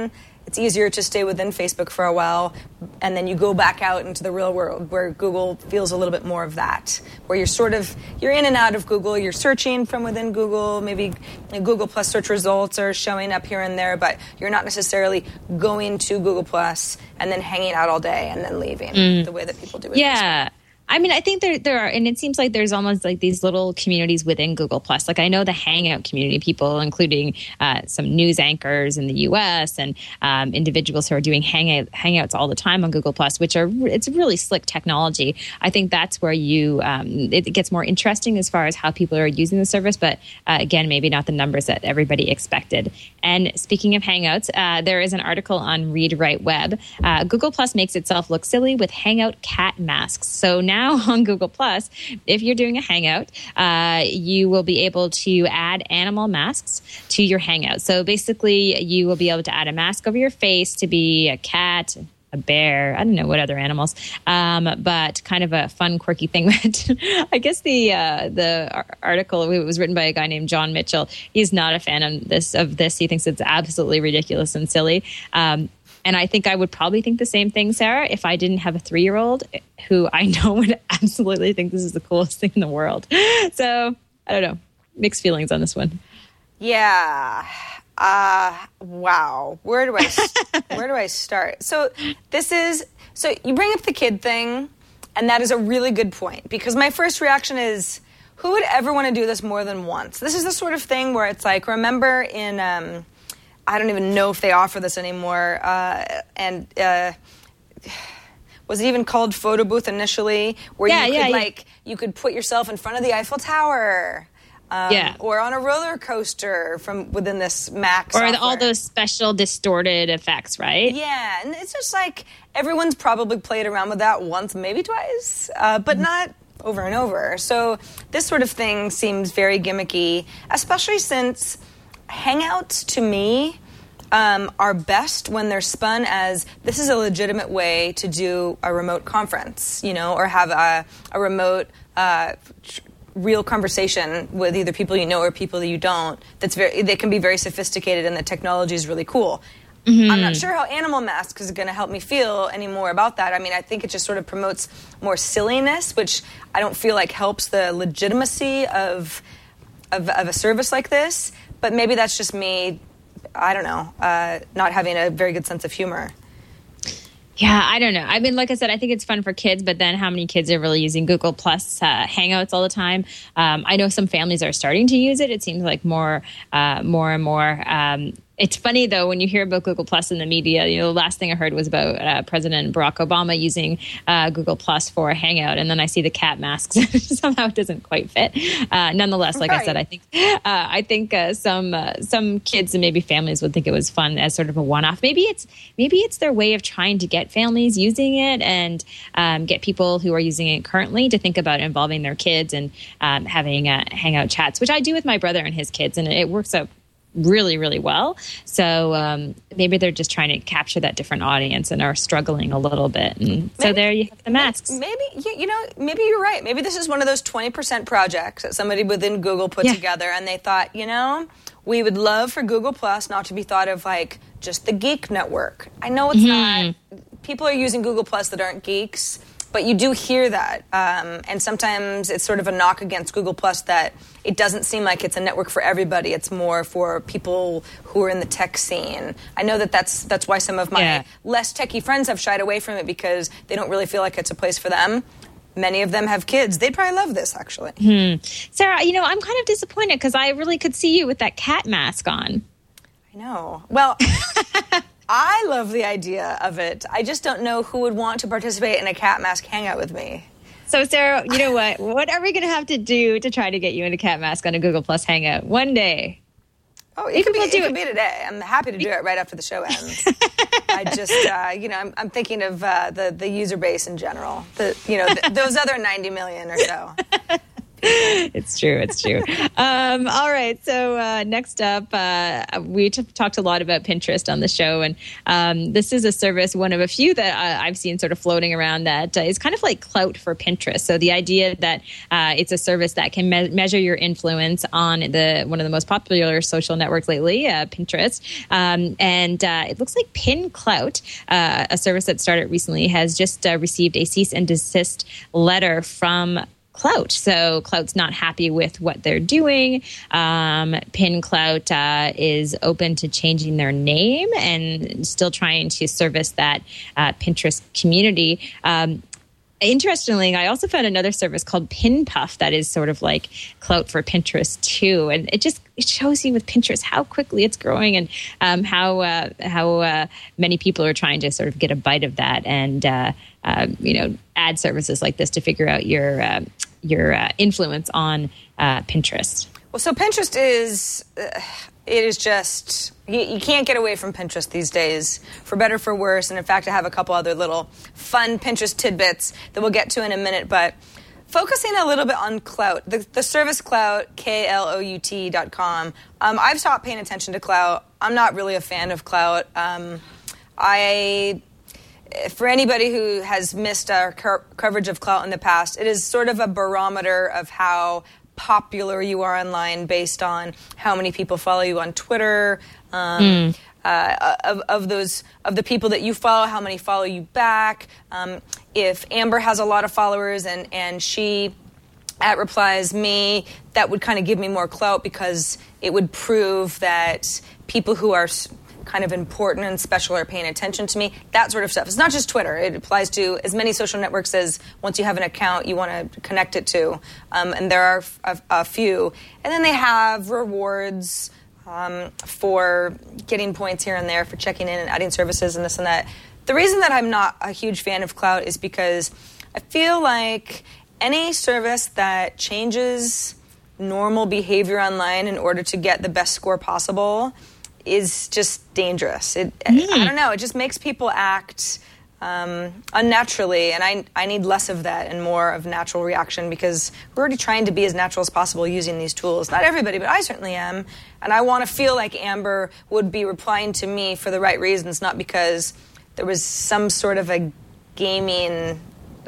[SPEAKER 1] it's easier to stay within Facebook for a while, and then you go back out into the real world where Google feels a little bit more of that, where you're in and out of Google, you're searching from within Google, maybe Google Plus search results are showing up here and there, but you're not necessarily going to Google Plus and then hanging out all day and then leaving the way that people do it.
[SPEAKER 5] Yeah. I mean, I think there are, and it seems like there's almost like these little communities within Google Plus. Like I know the Hangout community people, including some news anchors in the U.S. and individuals who are doing Hangouts all the time on Google Plus, it's really slick technology. I think that's where it gets more interesting as far as how people are using the service. But again, maybe not the numbers that everybody expected. And speaking of Hangouts, there is an article on Read Write Web. Google Plus makes itself look silly with Hangout cat masks. So now on Google Plus, if you're doing a Hangout, you will be able to add animal masks to your Hangout. So basically, you will be able to add a mask over your face to be a cat, a bear, I don't know what other animals, but kind of a fun, quirky thing. I guess the article, it was written by a guy named John Mitchell. He's not a fan of this. He thinks it's absolutely ridiculous and silly. And I think I would probably think the same thing, Sarah, if I didn't have a 3-year-old who I know would absolutely think this is the coolest thing in the world. So, I don't know. Mixed feelings on this one.
[SPEAKER 1] Yeah. Wow. Where do I start? So you bring up the kid thing, and that is a really good point, because my first reaction is, who would ever want to do this more than once? This is the sort of thing where it's like, remember in... I don't even know if they offer this anymore. Was it even called Photo Booth initially? Where you could put yourself in front of the Eiffel Tower. Or on a roller coaster from within this Mac software.
[SPEAKER 5] Or all those special distorted effects, right?
[SPEAKER 1] Yeah, and it's just like everyone's probably played around with that once, maybe twice, but not over and over. So this sort of thing seems very gimmicky, especially since Hangouts, to me, are best when they're spun as this is a legitimate way to do a remote conference, or have a remote real conversation with either people you know or people that you don't. They can be very sophisticated, and the technology is really cool. Mm-hmm. I'm not sure how animal masks is going to help me feel any more about that. I mean, I think it just sort of promotes more silliness, which I don't feel like helps the legitimacy of a service like this. But maybe that's just me, I don't know, not having a very good sense of humor.
[SPEAKER 5] Yeah, I don't know. I mean, like I said, I think it's fun for kids, but then how many kids are really using Google Plus Hangouts all the time? I know some families are starting to use it. It seems like more and more. It's funny, though, when you hear about Google Plus in the media, the last thing I heard was about President Barack Obama using Google Plus for a Hangout, and then I see the cat masks. Somehow it doesn't quite fit. Nonetheless, like I said, I think some kids and maybe families would think it was fun as sort of a one-off. Maybe it's their way of trying to get families using it and get people who are using it currently to think about involving their kids and having Hangout chats, which I do with my brother and his kids, and it works out really, really well. So maybe they're just trying to capture that different audience and are struggling a little bit. And so there you have the masks.
[SPEAKER 1] Maybe you're right. Maybe this is one of those 20% projects that somebody within Google put together, and they thought, we would love for Google Plus not to be thought of like just the geek network. I know it's not. People are using Google Plus that aren't geeks, but you do hear that. And sometimes it's sort of a knock against Google Plus that it doesn't seem like it's a network for everybody. It's more for people who are in the tech scene. I know that's why some of my less techie friends have shied away from it, because they don't really feel like it's a place for them. Many of them have kids. They'd probably love this, actually.
[SPEAKER 5] Sarah, I'm kind of disappointed because I really could see you with that cat mask on.
[SPEAKER 1] I know. Well... I love the idea of it. I just don't know who would want to participate in a cat mask hangout with me.
[SPEAKER 5] So, Sarah, you know what? What are we going to have to do to try to get you in a cat mask on a Google Plus hangout one day?
[SPEAKER 1] Oh, it could be today. I'm happy to do it right after the show ends. I just, I'm thinking of the user base in general. Those other 90 million or so.
[SPEAKER 5] It's true. All right. So next up, we talked a lot about Pinterest on the show. And this is a service, one of a few that I've seen sort of floating around that is kind of like clout for Pinterest. So the idea that it's a service that can measure your influence on one of the most popular social networks lately, Pinterest. And it looks like PinClout, a service that started recently, has just received a cease and desist letter from Klout. So Klout's not happy with what they're doing. PinClout is open to changing their name and still trying to service that Pinterest community. Interestingly, I also found another service called PinPuff that is sort of like Klout for Pinterest too, and it shows you with Pinterest how quickly it's growing and how many people are trying to sort of get a bite of that and add services like this to figure out your influence on Pinterest.
[SPEAKER 1] Well, so Pinterest is it is just you can't get away from Pinterest these days, for better, for worse. And in fact, I have a couple other little fun Pinterest tidbits that we'll get to in a minute. But focusing a little bit on Klout, the service Klout, KLOUT.com. I've stopped paying attention to Klout. I'm not really a fan of Klout. For anybody who has missed our coverage of Klout in the past, it is sort of a barometer of how popular you are online based on how many people follow you on Twitter, of the people that you follow, how many follow you back. If Amber has a lot of followers and she replies me, that would kind of give me more clout because it would prove that people who are kind of important and special are paying attention to me, that sort of stuff. It's not just Twitter. It applies to as many social networks as once you have an account you want to connect it to. And there are a few. And then they have rewards for getting points here and there for checking in and adding services and this and that. The reason that I'm not a huge fan of Klout is because I feel like any service that changes normal behavior online in order to get the best score possible is just dangerous. I don't know. It just makes people act unnaturally, and I need less of that and more of natural reaction because we're already trying to be as natural as possible using these tools. Not everybody, but I certainly am. And I want to feel like Amber would be replying to me for the right reasons, not because there was some sort of a gaming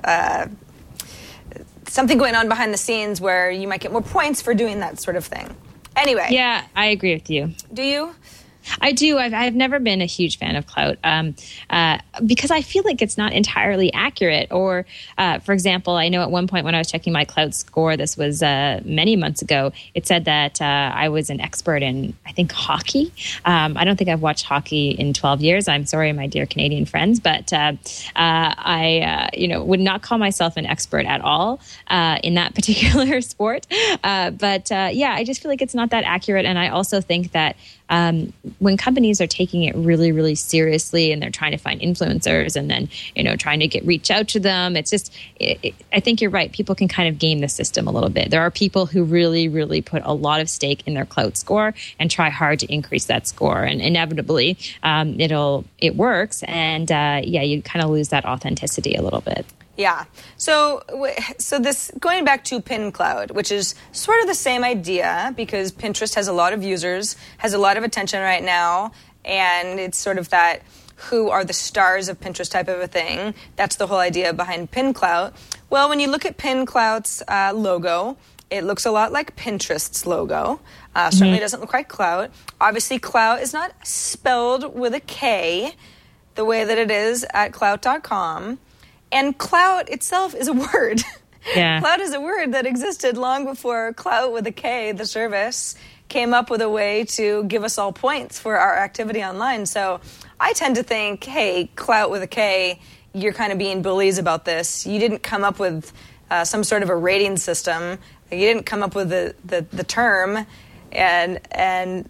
[SPEAKER 1] something going on behind the scenes where you might get more points for doing that sort of thing. Anyway.
[SPEAKER 5] Yeah, I agree with you.
[SPEAKER 1] Do you?
[SPEAKER 5] I do. I've never been a huge fan of Klout because I feel like it's not entirely accurate. Or, for example, I know at one point when I was checking my Klout score, this was many months ago, it said that I was an expert in, I think, hockey. I don't think I've watched hockey in 12 years. I'm sorry, my dear Canadian friends, but I would not call myself an expert at all in that particular sport. But I just feel like it's not that accurate. And I also think that when companies are taking it really, really seriously and they're trying to find influencers and then, trying to reach out to them, it's just, I think you're right. People can kind of game the system a little bit. There are people who really, really put a lot of stake in their Klout score and try hard to increase that score. And inevitably, it works. And you kind of lose that authenticity a little bit.
[SPEAKER 1] Yeah. So this, going back to PinClout, which is sort of the same idea because Pinterest has a lot of users, has a lot of attention right now, and it's sort of that who are the stars of Pinterest type of a thing. That's the whole idea behind PinClout. Well, when you look at PinClout's logo, it looks a lot like Pinterest's logo. Certainly doesn't look like Klout. Obviously, Klout is not spelled with a K the way that it is at Klout.com. And Klout itself is a word.
[SPEAKER 5] Yeah.
[SPEAKER 1] Klout is a word that existed long before Klout with a K, the service, came up with a way to give us all points for our activity online. So I tend to think, hey, Klout with a K, you're kind of being bullies about this. You didn't come up with some sort of a rating system. You didn't come up with the term. And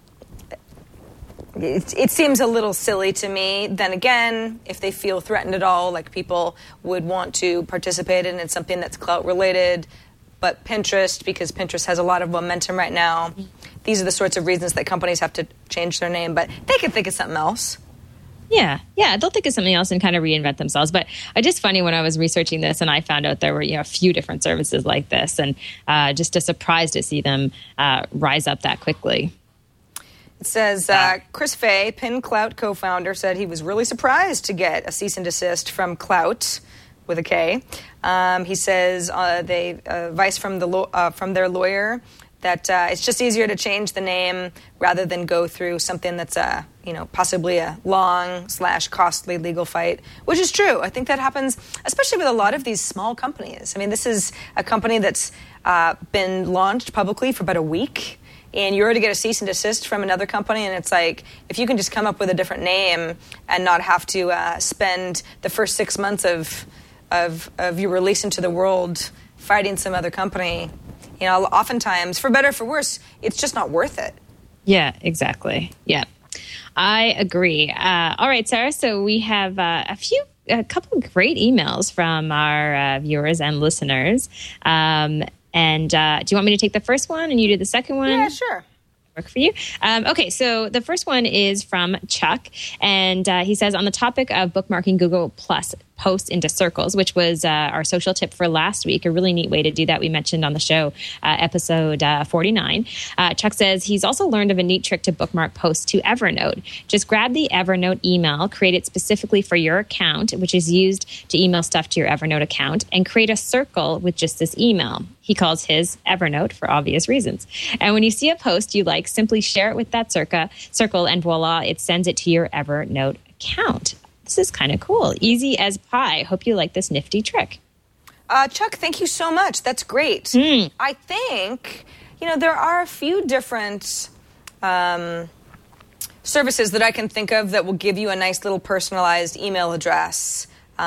[SPEAKER 1] it seems a little silly to me. Then again, if they feel threatened at all, like people would want to participate in it, something that's Klout related, but Pinterest, because Pinterest has a lot of momentum right now, these are the sorts of reasons that companies have to change their name, but they could think of something else.
[SPEAKER 5] Yeah, they'll think of something else and kind of reinvent themselves. But it's just funny when I was researching this and I found out there were a few different services like this, and just a surprise to see them rise up that quickly.
[SPEAKER 1] It says Chris Fay, PinClout co-founder, said he was really surprised to get a cease and desist from Clout with a K. He says they advice from their lawyer that it's just easier to change the name rather than go through something that's possibly a long/costly legal fight, which is true. I think that happens, especially with a lot of these small companies. I mean, this is a company that's been launched publicly for about a week, and you already get a cease and desist from another company, and it's like, if you can just come up with a different name and not have to spend the first 6 months of your release into the world fighting some other company, oftentimes, for better or for worse, it's just not worth it.
[SPEAKER 5] Yeah, exactly. Yeah, I agree. All right, Sarah, so we have a couple of great emails from our viewers and listeners. And do you want me to take the first one and you do the second one?
[SPEAKER 1] Yeah, sure.
[SPEAKER 5] Work for you. Okay, so the first one is from Chuck, and he says, on the topic of bookmarking Google Plus posts into circles, which was our social tip for last week, a really neat way to do that we mentioned on the show, episode 49. Chuck says he's also learned of a neat trick to bookmark posts to Evernote. Just grab the Evernote email, create it specifically for your account, which is used to email stuff to your Evernote account, and create a circle with just this email. He calls his Evernote for obvious reasons. And when you see a post you like, simply share it with that circle, and voila, it sends it to your Evernote account. This is kind of cool. Easy as pie. Hope you like this nifty trick.
[SPEAKER 1] Chuck, thank you so much. That's great. I think, there are a few different services that I can think of that will give you a nice little personalized email address.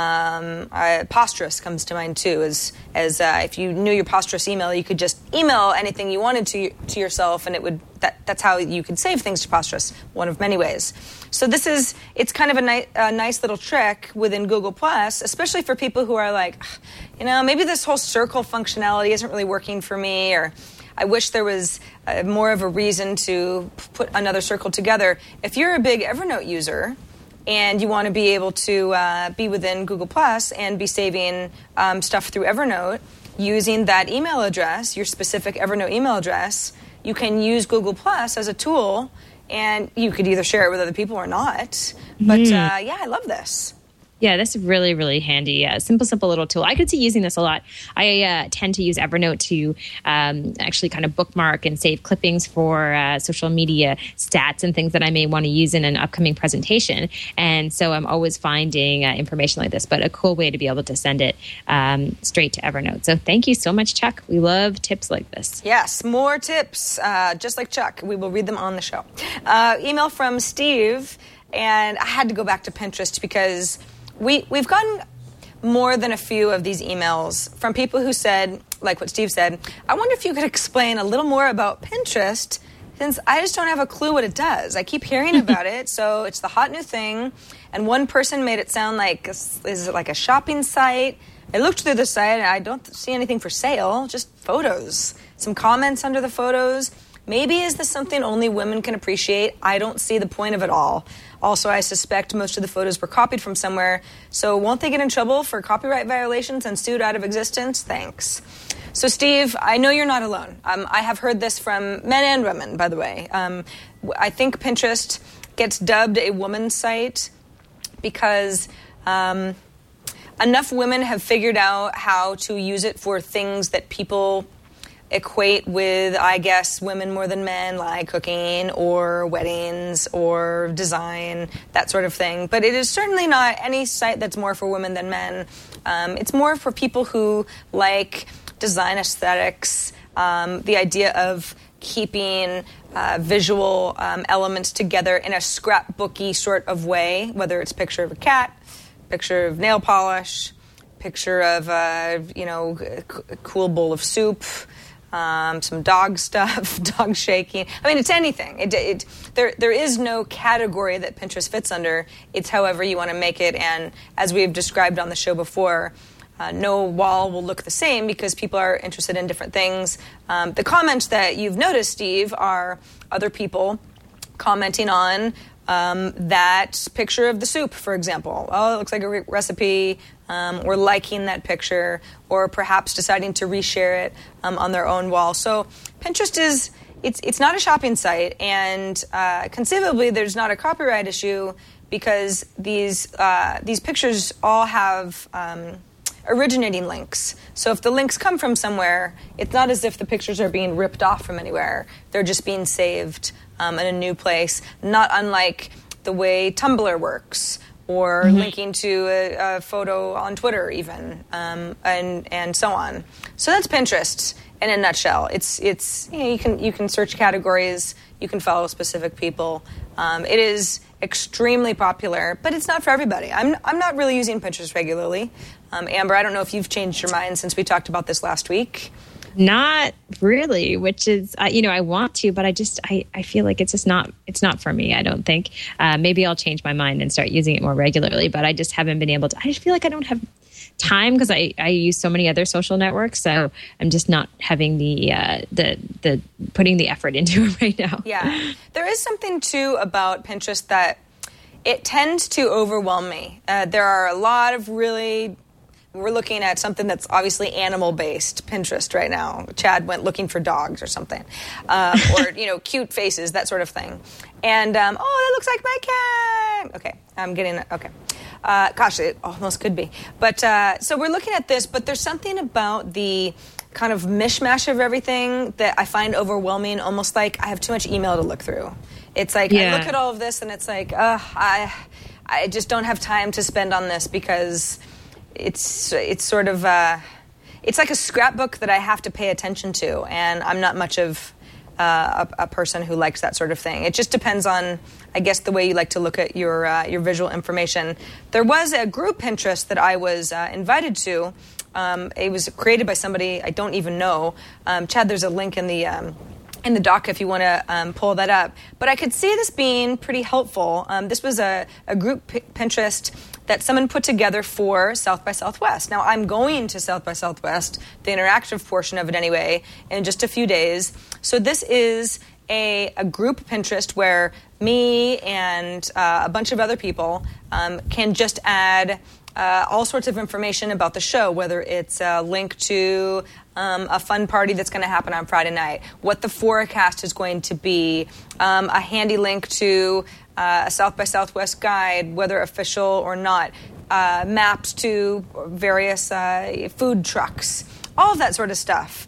[SPEAKER 1] Posterous comes to mind too, as if you knew your Posterous email, you could just email anything you wanted to yourself, and that's how you could save things to Posterous, one of many ways. So it's kind of a nice little trick within Google Plus, especially for people who are like, maybe this whole circle functionality isn't really working for me, or I wish there was more of a reason to put another circle together. If you're a big Evernote user and you want to be able to be within Google Plus and be saving stuff through Evernote using that email address, your specific Evernote email address, you can use Google Plus as a tool, and you could either share it with other people or not. But I love this.
[SPEAKER 5] Yeah, that's really, really handy. Simple little tool. I could see using this a lot. I tend to use Evernote to actually kind of bookmark and save clippings for social media stats and things that I may want to use in an upcoming presentation. And so I'm always finding information like this, but a cool way to be able to send it straight to Evernote. So thank you so much, Chuck. We love tips like this.
[SPEAKER 1] Yes, more tips, just like Chuck. We will read them on the show. Email from Steve, and I had to go back to Pinterest because We've gotten more than a few of these emails from people who said, like what Steve said, I wonder if you could explain a little more about Pinterest, since I just don't have a clue what it does. I keep hearing about it, so it's the hot new thing. And one person made it sound like, is it like a shopping site? I looked through the site, and I don't see anything for sale, just photos. Some comments under the photos. Maybe is this something only women can appreciate? I don't see the point of it all. Also, I suspect most of the photos were copied from somewhere, so won't they get in trouble for copyright violations and sued out of existence? Thanks. So, Steve, I know you're not alone. I have heard this from men and women, by the way. I think Pinterest gets dubbed a woman's site because enough women have figured out how to use it for things that people equate with, I guess, women more than men, like cooking or weddings or design, that sort of thing. But it is certainly not any site that's more for women than men. It's more for people who like design aesthetics, the idea of keeping visual elements together in a scrapbooky sort of way, whether it's a picture of a cat, picture of nail polish, picture of a cool bowl of soup, some dog stuff, dog shaking. I mean, it's anything. There is no category that Pinterest fits under. It's however you want to make it. And as we've described on the show before, no wall will look the same because people are interested in different things. The comments that you've noticed, Steve, are other people commenting on that picture of the soup, for example. Oh, it looks like a recipe, or liking that picture, or perhaps deciding to reshare it on their own wall. So Pinterest it's not a shopping site, and conceivably there's not a copyright issue because these pictures all have originating links. So if the links come from somewhere, it's not as if the pictures are being ripped off from anywhere. They're just being saved in a new place, not unlike the way Tumblr works, or linking to a photo on Twitter even, and so on. So that's Pinterest in a nutshell. It's you can search categories, you can follow specific people. It is extremely popular, but it's not for everybody. I'm not really using Pinterest regularly. Amber, I don't know if you've changed your mind since we talked about this last week.
[SPEAKER 5] Not really, which is, I want to, but I feel like it's not for me, I don't think. Maybe I'll change my mind and start using it more regularly, but I just haven't been able to. I just feel like I don't have time because I use so many other social networks, so I'm just not having the putting the effort into it right now.
[SPEAKER 1] Yeah. There is something, too, about Pinterest that it tends to overwhelm me. There are a lot of we're looking at something that's obviously animal-based, Pinterest right now. Chad went looking for dogs or something. Or, cute faces, that sort of thing. And, that looks like my cat. Okay, I'm getting it. Okay. Gosh, it almost could be. But, so we're looking at this, but there's something about the kind of mishmash of everything that I find overwhelming, almost like I have too much email to look through. It's like, I look at all of this and it's like, I just don't have time to spend on this because it's sort of it's like a scrapbook that I have to pay attention to, and I'm not much of a person who likes that sort of thing. It just depends on, I guess, the way you like to look at your visual information. There was a group Pinterest that I was invited to. It was created by somebody I don't even know. Chad, there's a link in the doc if you want to pull that up. But I could see this being pretty helpful. This was a group Pinterest that someone put together for South by Southwest. Now, I'm going to South by Southwest, the interactive portion of it anyway, in just a few days. So this is a group Pinterest where me and a bunch of other people can just add all sorts of information about the show, whether it's a link to a fun party that's going to happen on Friday night, what the forecast is going to be, a handy link to a South by Southwest guide, whether official or not, maps to various food trucks, all of that sort of stuff.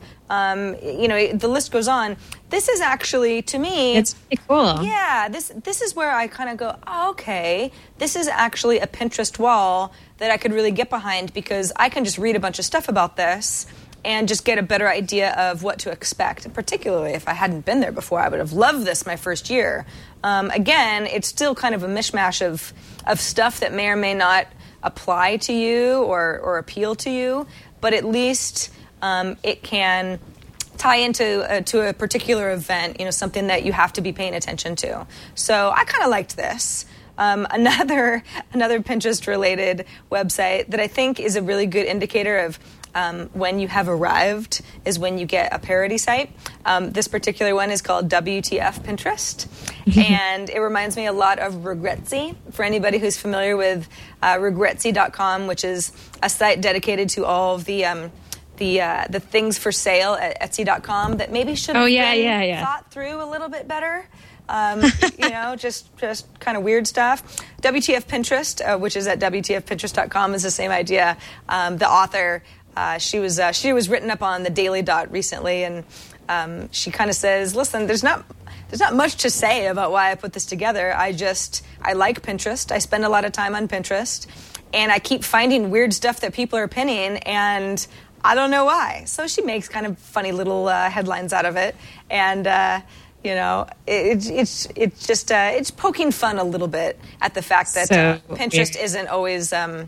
[SPEAKER 1] The list goes on. This is actually, to me,
[SPEAKER 5] it's pretty cool.
[SPEAKER 1] Yeah, this is where I kind of go, oh, okay, this is actually a Pinterest wall that I could really get behind because I can just read a bunch of stuff about this and just get a better idea of what to expect. Particularly if I hadn't been there before, I would have loved this my first year. Again, it's still kind of a mishmash of stuff that may or may not apply to you or appeal to you, but at least it can tie into to a particular event, something that you have to be paying attention to. So I kind of liked this. Another Pinterest-related website that I think is a really good indicator of when you have arrived is when you get a parody site. This particular one is called WTF Pinterest, and it reminds me a lot of Regretsy. For anybody who's familiar with Regretsy.com, which is a site dedicated to all of the things for sale at Etsy.com that maybe should have been thought through a little bit better. Just kind of weird stuff. WTF Pinterest, which is at WTFPinterest.com, is the same idea. The author, she was written up on the Daily Dot recently, and she kind of says, "Listen, there's not much to say about why I put this together. I like Pinterest. I spend a lot of time on Pinterest, and I keep finding weird stuff that people are pinning, and I don't know why." So she makes kind of funny little headlines out of it, and it's poking fun a little bit at the fact that Pinterest isn't always.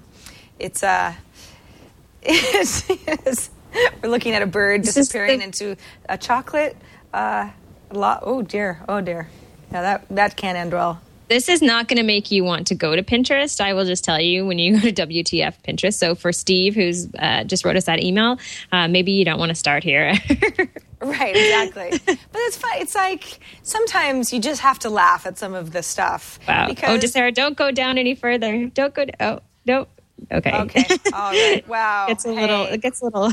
[SPEAKER 1] We're looking at a bird disappearing into a chocolate. Oh dear. Yeah, that can't end well.
[SPEAKER 5] This is not going to make you want to go to Pinterest. I will just tell you when you go to WTF Pinterest. So for Steve, who's just wrote us that email, maybe you don't want to start here.
[SPEAKER 1] Right, exactly. But it's fun. It's like sometimes you just have to laugh at some of this stuff.
[SPEAKER 5] Wow.
[SPEAKER 1] Because...
[SPEAKER 5] Sarah, don't go down any further. Don't go. Oh, no. Okay.
[SPEAKER 1] All right. Wow.
[SPEAKER 5] It gets a little.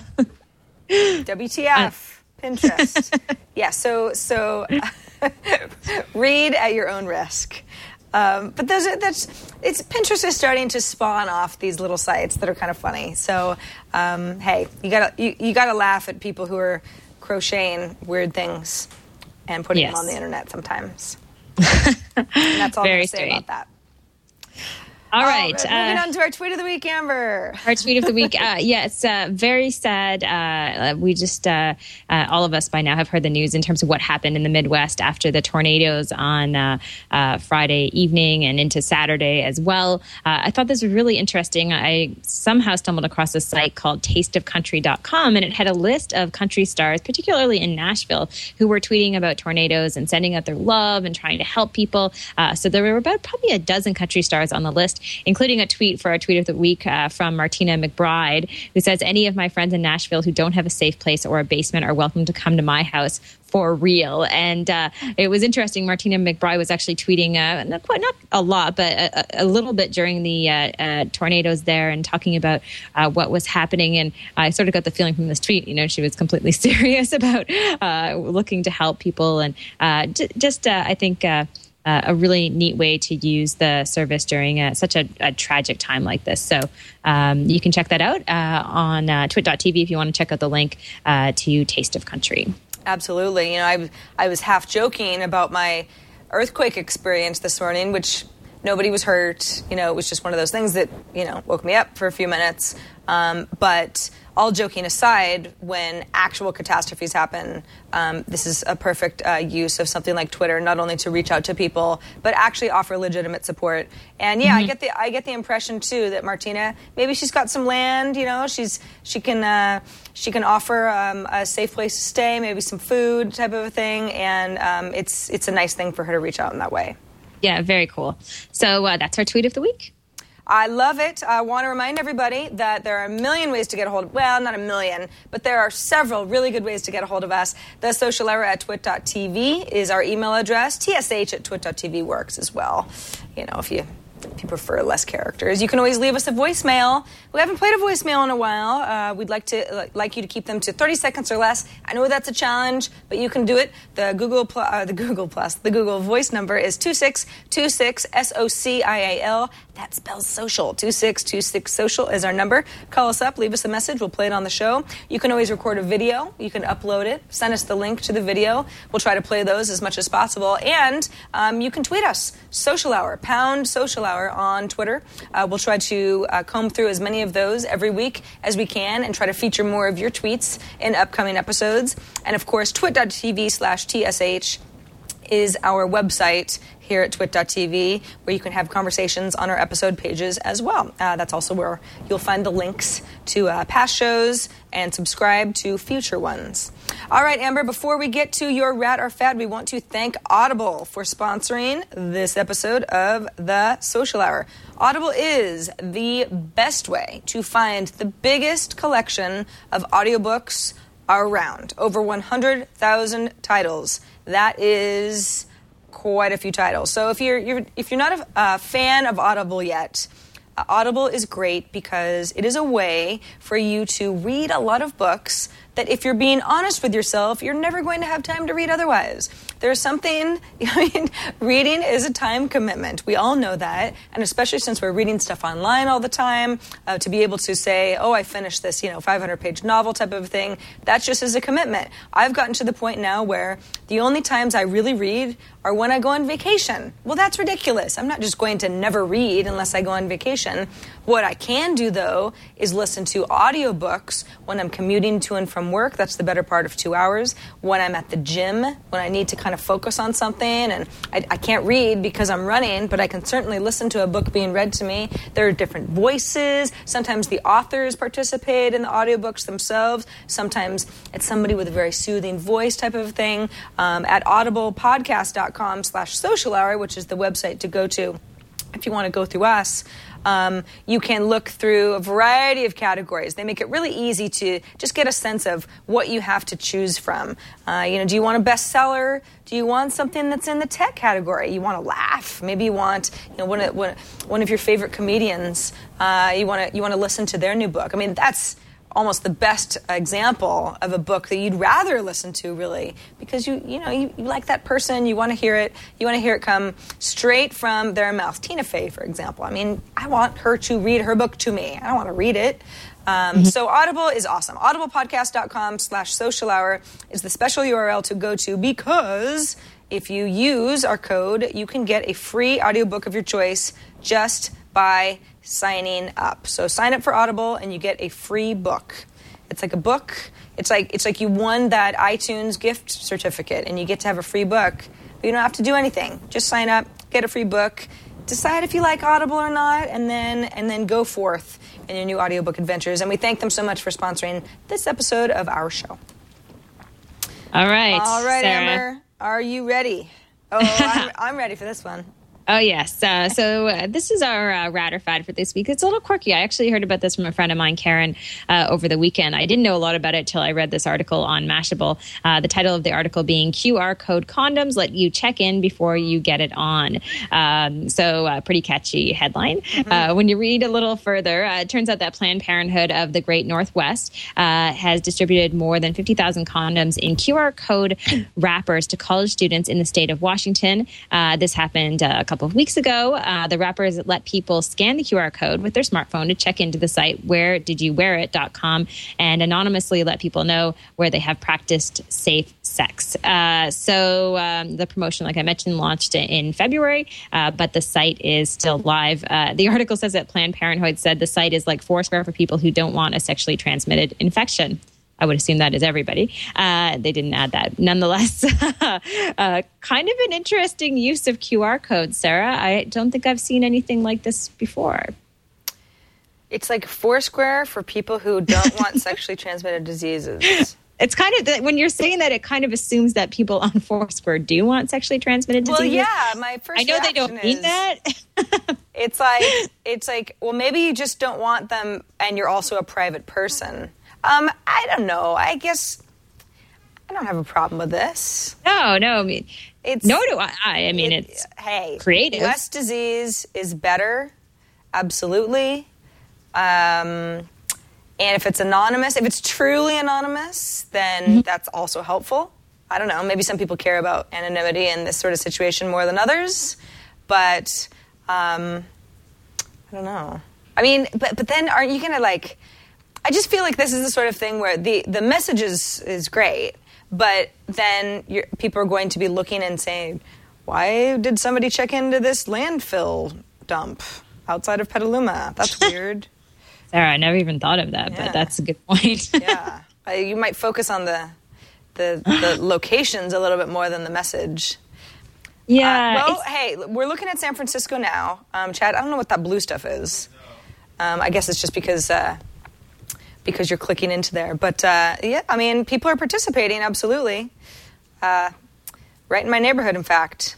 [SPEAKER 1] WTF. Pinterest. Yeah. So read at your own risk. But Pinterest is starting to spawn off these little sites that are kind of funny. So hey, you gotta laugh at people who are crocheting weird things and putting them on the internet sometimes. And that's all I'm going to say about that.
[SPEAKER 5] All right.
[SPEAKER 1] Moving on to our tweet of the week, Amber.
[SPEAKER 5] Our tweet of the week. It's very sad. We just, all of us by now have heard the news in terms of what happened in the Midwest after the tornadoes on Friday evening and into Saturday as well. I thought this was really interesting. I somehow stumbled across a site called tasteofcountry.com, and it had a list of country stars, particularly in Nashville, who were tweeting about tornadoes and sending out their love and trying to help people. So there were probably a dozen country stars on the list, including a tweet for our tweet of the week from Martina McBride, who says, any of my friends in Nashville who don't have a safe place or a basement are welcome to come to my house for real. And it was interesting. Martina McBride was actually tweeting not a lot, but a little bit during the tornadoes there and talking about what was happening. And I sort of got the feeling from this tweet, she was completely serious about looking to help people. And I think a really neat way to use the service during such a tragic time like this. So you can check that out on twit.tv if you want to check out the link to Taste of Country.
[SPEAKER 1] Absolutely. I was half joking about my earthquake experience this morning, which nobody was hurt. It was just one of those things that, woke me up for a few minutes. But all joking aside, when actual catastrophes happen, this is a perfect use of something like Twitter, not only to reach out to people, but actually offer legitimate support. And yeah, I get the impression too that Martina, maybe she's got some land, she can offer a safe place to stay, maybe some food type of a thing, and it's a nice thing for her to reach out in that way.
[SPEAKER 5] Yeah, very cool. So that's our tweet of the week.
[SPEAKER 1] I love it. I want to remind everybody that there are a million ways to get a hold of, well, not a million, but there are several really good ways to get a hold of us. The Social Hour at twit.tv is our email address. TSH at twit.tv works as well. If you prefer less characters. You can always leave us a voicemail. We haven't played a voicemail in a while. We'd like you to keep them to 30 seconds or less. I know that's a challenge, but you can do it. The Google voice number is 2626 SOCIAL. That spells social. 2626 social is our number. Call us up, leave us a message. We'll play it on the show. You can always record a video. You can upload it. Send us the link to the video. We'll try to play those as much as possible. And you can tweet us, Social Hour, # Social Hour on Twitter. We'll try to comb through as many of those every week as we can and try to feature more of your tweets in upcoming episodes. And of course, twit.tv/TSH is our website here at twit.tv, where you can have conversations on our episode pages as well. That's also where you'll find the links to past shows and subscribe to future ones. All right, Amber, before we get to your Rat or Fad, we want to thank Audible for sponsoring this episode of The Social Hour. Audible is the best way to find the biggest collection of audiobooks around. Over 100,000 titles. That is quite a few titles. So if you're not a fan of Audible yet, Audible is great because it is a way for you to read a lot of books that, if you're being honest with yourself, you're never going to have time to read otherwise. There's something, reading is a time commitment. We all know that. And especially since we're reading stuff online all the time, to be able to say, I finished this, 500-page novel type of thing, that just is a commitment. I've gotten to the point now where the only times I really read are when I go on vacation. Well, that's ridiculous. I'm not just going to never read unless I go on vacation. What I can do, though, is listen to audiobooks when I'm commuting to and from work. That's the better part of 2 hours. When I'm at the gym, when I need to kind of focus on something, and I can't read because I'm running, but I can certainly listen to a book being read to me. There are different voices. Sometimes the authors participate in the audiobooks themselves. Sometimes it's somebody with a very soothing voice type of thing. At audiblepodcast.com/social hour, which is the website to go to, if you want to go through us, you can look through a variety of categories. They make it really easy to just get a sense of what you have to choose from. Do you want a bestseller? Do you want something that's in the tech category? You want to laugh? Maybe you want one of your favorite comedians. You want to listen to their new book. I mean, that's almost the best example of a book that you'd rather listen to, really, because you like that person. You want to hear it. You want to hear it come straight from their mouth. Tina Fey, for example. I mean, I want her to read her book to me. I don't want to read it. So Audible is awesome. audiblepodcast.com/social hour is the special URL to go to, because if you use our code, you can get a free audiobook of your choice just by signing up. So sign up for Audible and you get a free book. It's like a book. It's like you won that iTunes gift certificate and you get to have a free book. But you don't have to do anything. Just sign up, get a free book, decide if you like Audible or not, and then go forth in your new audiobook adventures. And we thank them so much for sponsoring this episode of our show.
[SPEAKER 5] All right, Sarah.
[SPEAKER 1] Amber, are you ready? Oh, I'm ready for this one.
[SPEAKER 5] Oh, yes. So this is our Rad or Fad for this week. It's a little quirky. I actually heard about this from a friend of mine, Karen, over the weekend. I didn't know a lot about it till I read this article on Mashable. The title of the article being QR code condoms let you check in before you get it on. So pretty catchy headline. Mm-hmm. When you read a little further, it turns out that Planned Parenthood of the Great Northwest has distributed more than 50,000 condoms in QR code wrappers to college students in the state of Washington. This happened a couple of weeks ago. The wrappers let people scan the QR code with their smartphone to check into the site wheredidyouwearit.com and anonymously let people know where they have practiced safe sex. So the promotion, like I mentioned, launched in February, but the site is still live. The article says that Planned Parenthood said the site is like Foursquare for people who don't want a sexually transmitted infection. I would assume that is everybody. They didn't add that. Nonetheless, kind of an interesting use of QR codes, Sarah. I don't think I've seen anything like this before.
[SPEAKER 1] It's like Foursquare for people who don't want sexually transmitted diseases.
[SPEAKER 5] It's kind of, when you're saying that, it kind of assumes that people on Foursquare do want sexually transmitted diseases.
[SPEAKER 1] Well, yeah, my first
[SPEAKER 5] I know they don't mean that.
[SPEAKER 1] It's like, well, maybe you just don't want them and you're also a private person. I don't know. I guess I don't have a problem with this.
[SPEAKER 5] No. I mean,
[SPEAKER 1] it's
[SPEAKER 5] no. Do I? I mean, it's creative.
[SPEAKER 1] Less disease is better, absolutely. And if it's anonymous, if it's truly anonymous, then that's also helpful. I don't know. Maybe some people care about anonymity in this sort of situation more than others, but I don't know. I mean, but then aren't you gonna like? I just feel like this is the sort of thing where the message is great, but then people are going to be looking and saying, why did somebody check into this landfill dump outside of Petaluma? That's weird.
[SPEAKER 5] Sarah, I never even thought of that, but that's a good point.
[SPEAKER 1] Yeah. You might focus on the locations a little bit more than the message.
[SPEAKER 5] Yeah.
[SPEAKER 1] Hey, we're looking at San Francisco now. Chad, I don't know what that blue stuff is. I guess it's just because you're clicking into there. But, yeah, I mean, people are participating, absolutely. Right in my neighborhood, in fact.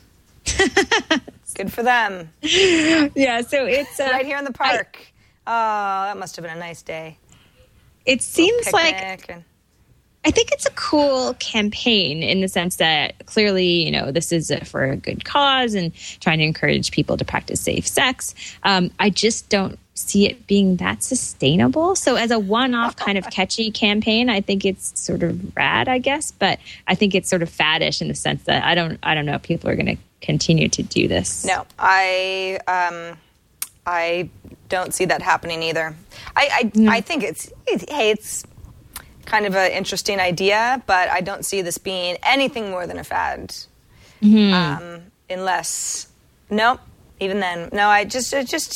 [SPEAKER 1] Good for them.
[SPEAKER 5] Yeah, so it's...
[SPEAKER 1] right here in the park. That must have been a nice day.
[SPEAKER 5] It seems like... I think it's a cool campaign in the sense that clearly, this is for a good cause and trying to encourage people to practice safe sex. I just don't see it being that sustainable. So as a one-off kind of catchy campaign, I think it's sort of rad, I guess. But I think it's sort of faddish in the sense that I don't know if people are going to continue to do this.
[SPEAKER 1] No, I don't see that happening either. I think it's kind of an interesting idea, but I don't see this being anything more than a fad. Unless, nope, even then, no, it's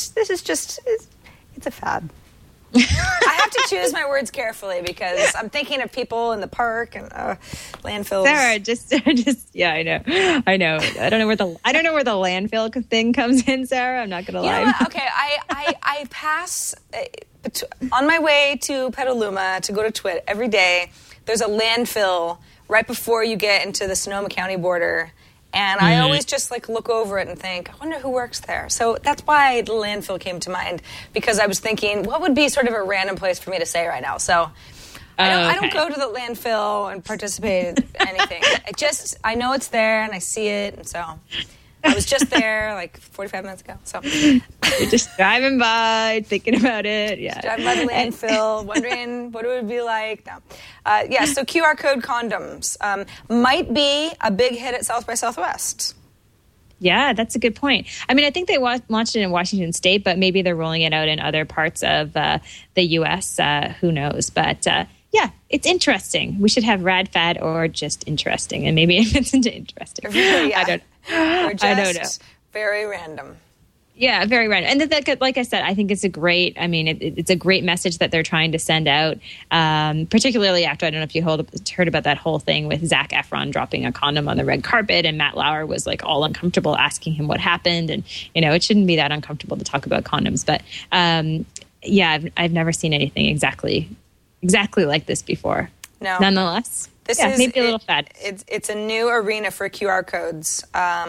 [SPEAKER 1] a fad. I have to choose my words carefully because I'm thinking of people in the park and landfills.
[SPEAKER 5] Sarah, just yeah, I know. I don't know where the landfill thing comes in, Sarah. I'm not going to lie.
[SPEAKER 1] Okay, I pass on my way to Petaluma to go to Twit every day. There's a landfill right before you get into the Sonoma County border, And I always just like look over it and think, I wonder who works there. So that's why the landfill came to mind, because I was thinking, what would be sort of a random place for me to say right now? So I don't go to the landfill and participate in anything. I know it's there and I see it, and so I was just there like 45 minutes ago. So
[SPEAKER 5] you're just driving by, thinking about it. Yeah,
[SPEAKER 1] just driving by the landfill, wondering what it would be like. No, so QR code condoms might be a big hit at South by Southwest.
[SPEAKER 5] Yeah, that's a good point. I mean, I think they launched it in Washington State, but maybe they're rolling it out in other parts of the U.S. Who knows? But yeah, it's interesting. We should have rad fad or just interesting, and maybe if it's into interesting.
[SPEAKER 1] Yeah.
[SPEAKER 5] I don't know.
[SPEAKER 1] Very random.
[SPEAKER 5] Yeah, very random. And that, like I said, I think it's a great. I mean, it's a great message that they're trying to send out. Particularly after, I don't know if you heard about that whole thing with Zac Efron dropping a condom on the red carpet, and Matt Lauer was like all uncomfortable asking him what happened, and it shouldn't be that uncomfortable to talk about condoms. But yeah, I've never seen anything exactly like this before.
[SPEAKER 1] No.
[SPEAKER 5] Nonetheless,
[SPEAKER 1] this is
[SPEAKER 5] maybe a little fad.
[SPEAKER 1] It's a new arena for QR codes.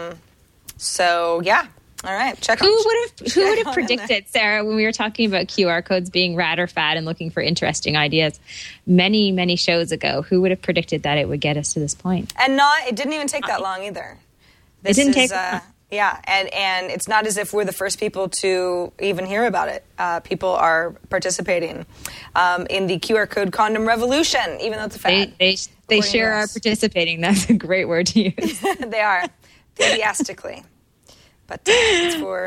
[SPEAKER 1] So yeah. All right,
[SPEAKER 5] Who would have predicted, Sarah, when we were talking about QR codes being rad or fad and looking for interesting ideas many, many shows ago? Who would have predicted that it would get us to this point?
[SPEAKER 1] And it didn't even take that long either.
[SPEAKER 5] It didn't take long.
[SPEAKER 1] Yeah, and it's not as if we're the first people to even hear about it. People are participating in the QR code condom revolution, even though it's a fad.
[SPEAKER 5] They sure are participating. That's a great word to use.
[SPEAKER 1] They are, enthusiastically. But it's for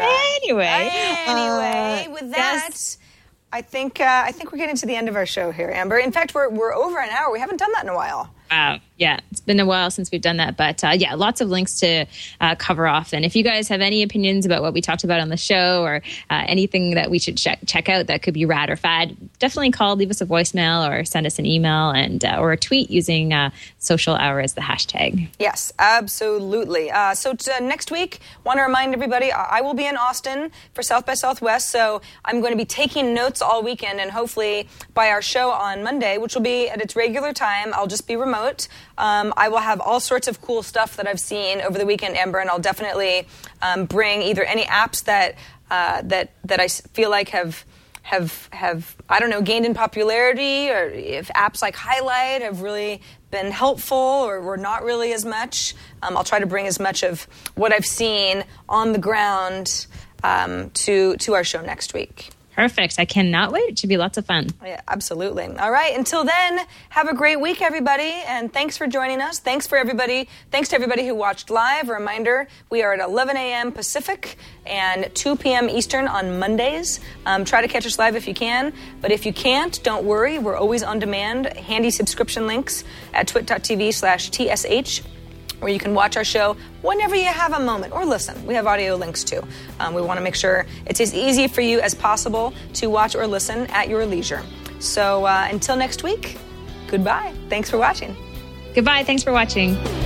[SPEAKER 1] anyway. With that, yes. I think we're getting to the end of our show here, Amber. In fact, we're over an hour. We haven't done that in a while.
[SPEAKER 5] Wow. Yeah, it's been a while since we've done that. But yeah, lots of links to cover off. And if you guys have any opinions about what we talked about on the show, or anything that we should check out that could be rad or fad, definitely call, leave us a voicemail, or send us an email or a tweet using social hour as the hashtag.
[SPEAKER 1] Yes, absolutely. So next week, want to remind everybody, I will be in Austin for South by Southwest. So I'm going to be taking notes all weekend, and hopefully by our show on Monday, which will be at its regular time, I'll just be remote. I will have all sorts of cool stuff that I've seen over the weekend, Amber, and I'll definitely bring either any apps that I feel like have I don't know, gained in popularity, or if apps like Highlight have really been helpful or not really as much. I'll try to bring as much of what I've seen on the ground to our show next week.
[SPEAKER 5] Perfect. I cannot wait. It should be lots of fun.
[SPEAKER 1] Yeah, absolutely. All right. Until then, have a great week, everybody. And thanks for joining us. Thanks to everybody who watched live. A reminder, we are at 11 a.m. Pacific and 2 p.m. Eastern on Mondays. Try to catch us live if you can. But if you can't, don't worry. We're always on demand. Handy subscription links at twit.tv/TSH. where you can watch our show whenever you have a moment, or listen. We have audio links too. We want to make sure it's as easy for you as possible to watch or listen at your leisure. So until next week, goodbye. Thanks for watching.
[SPEAKER 5] Goodbye. Thanks for watching.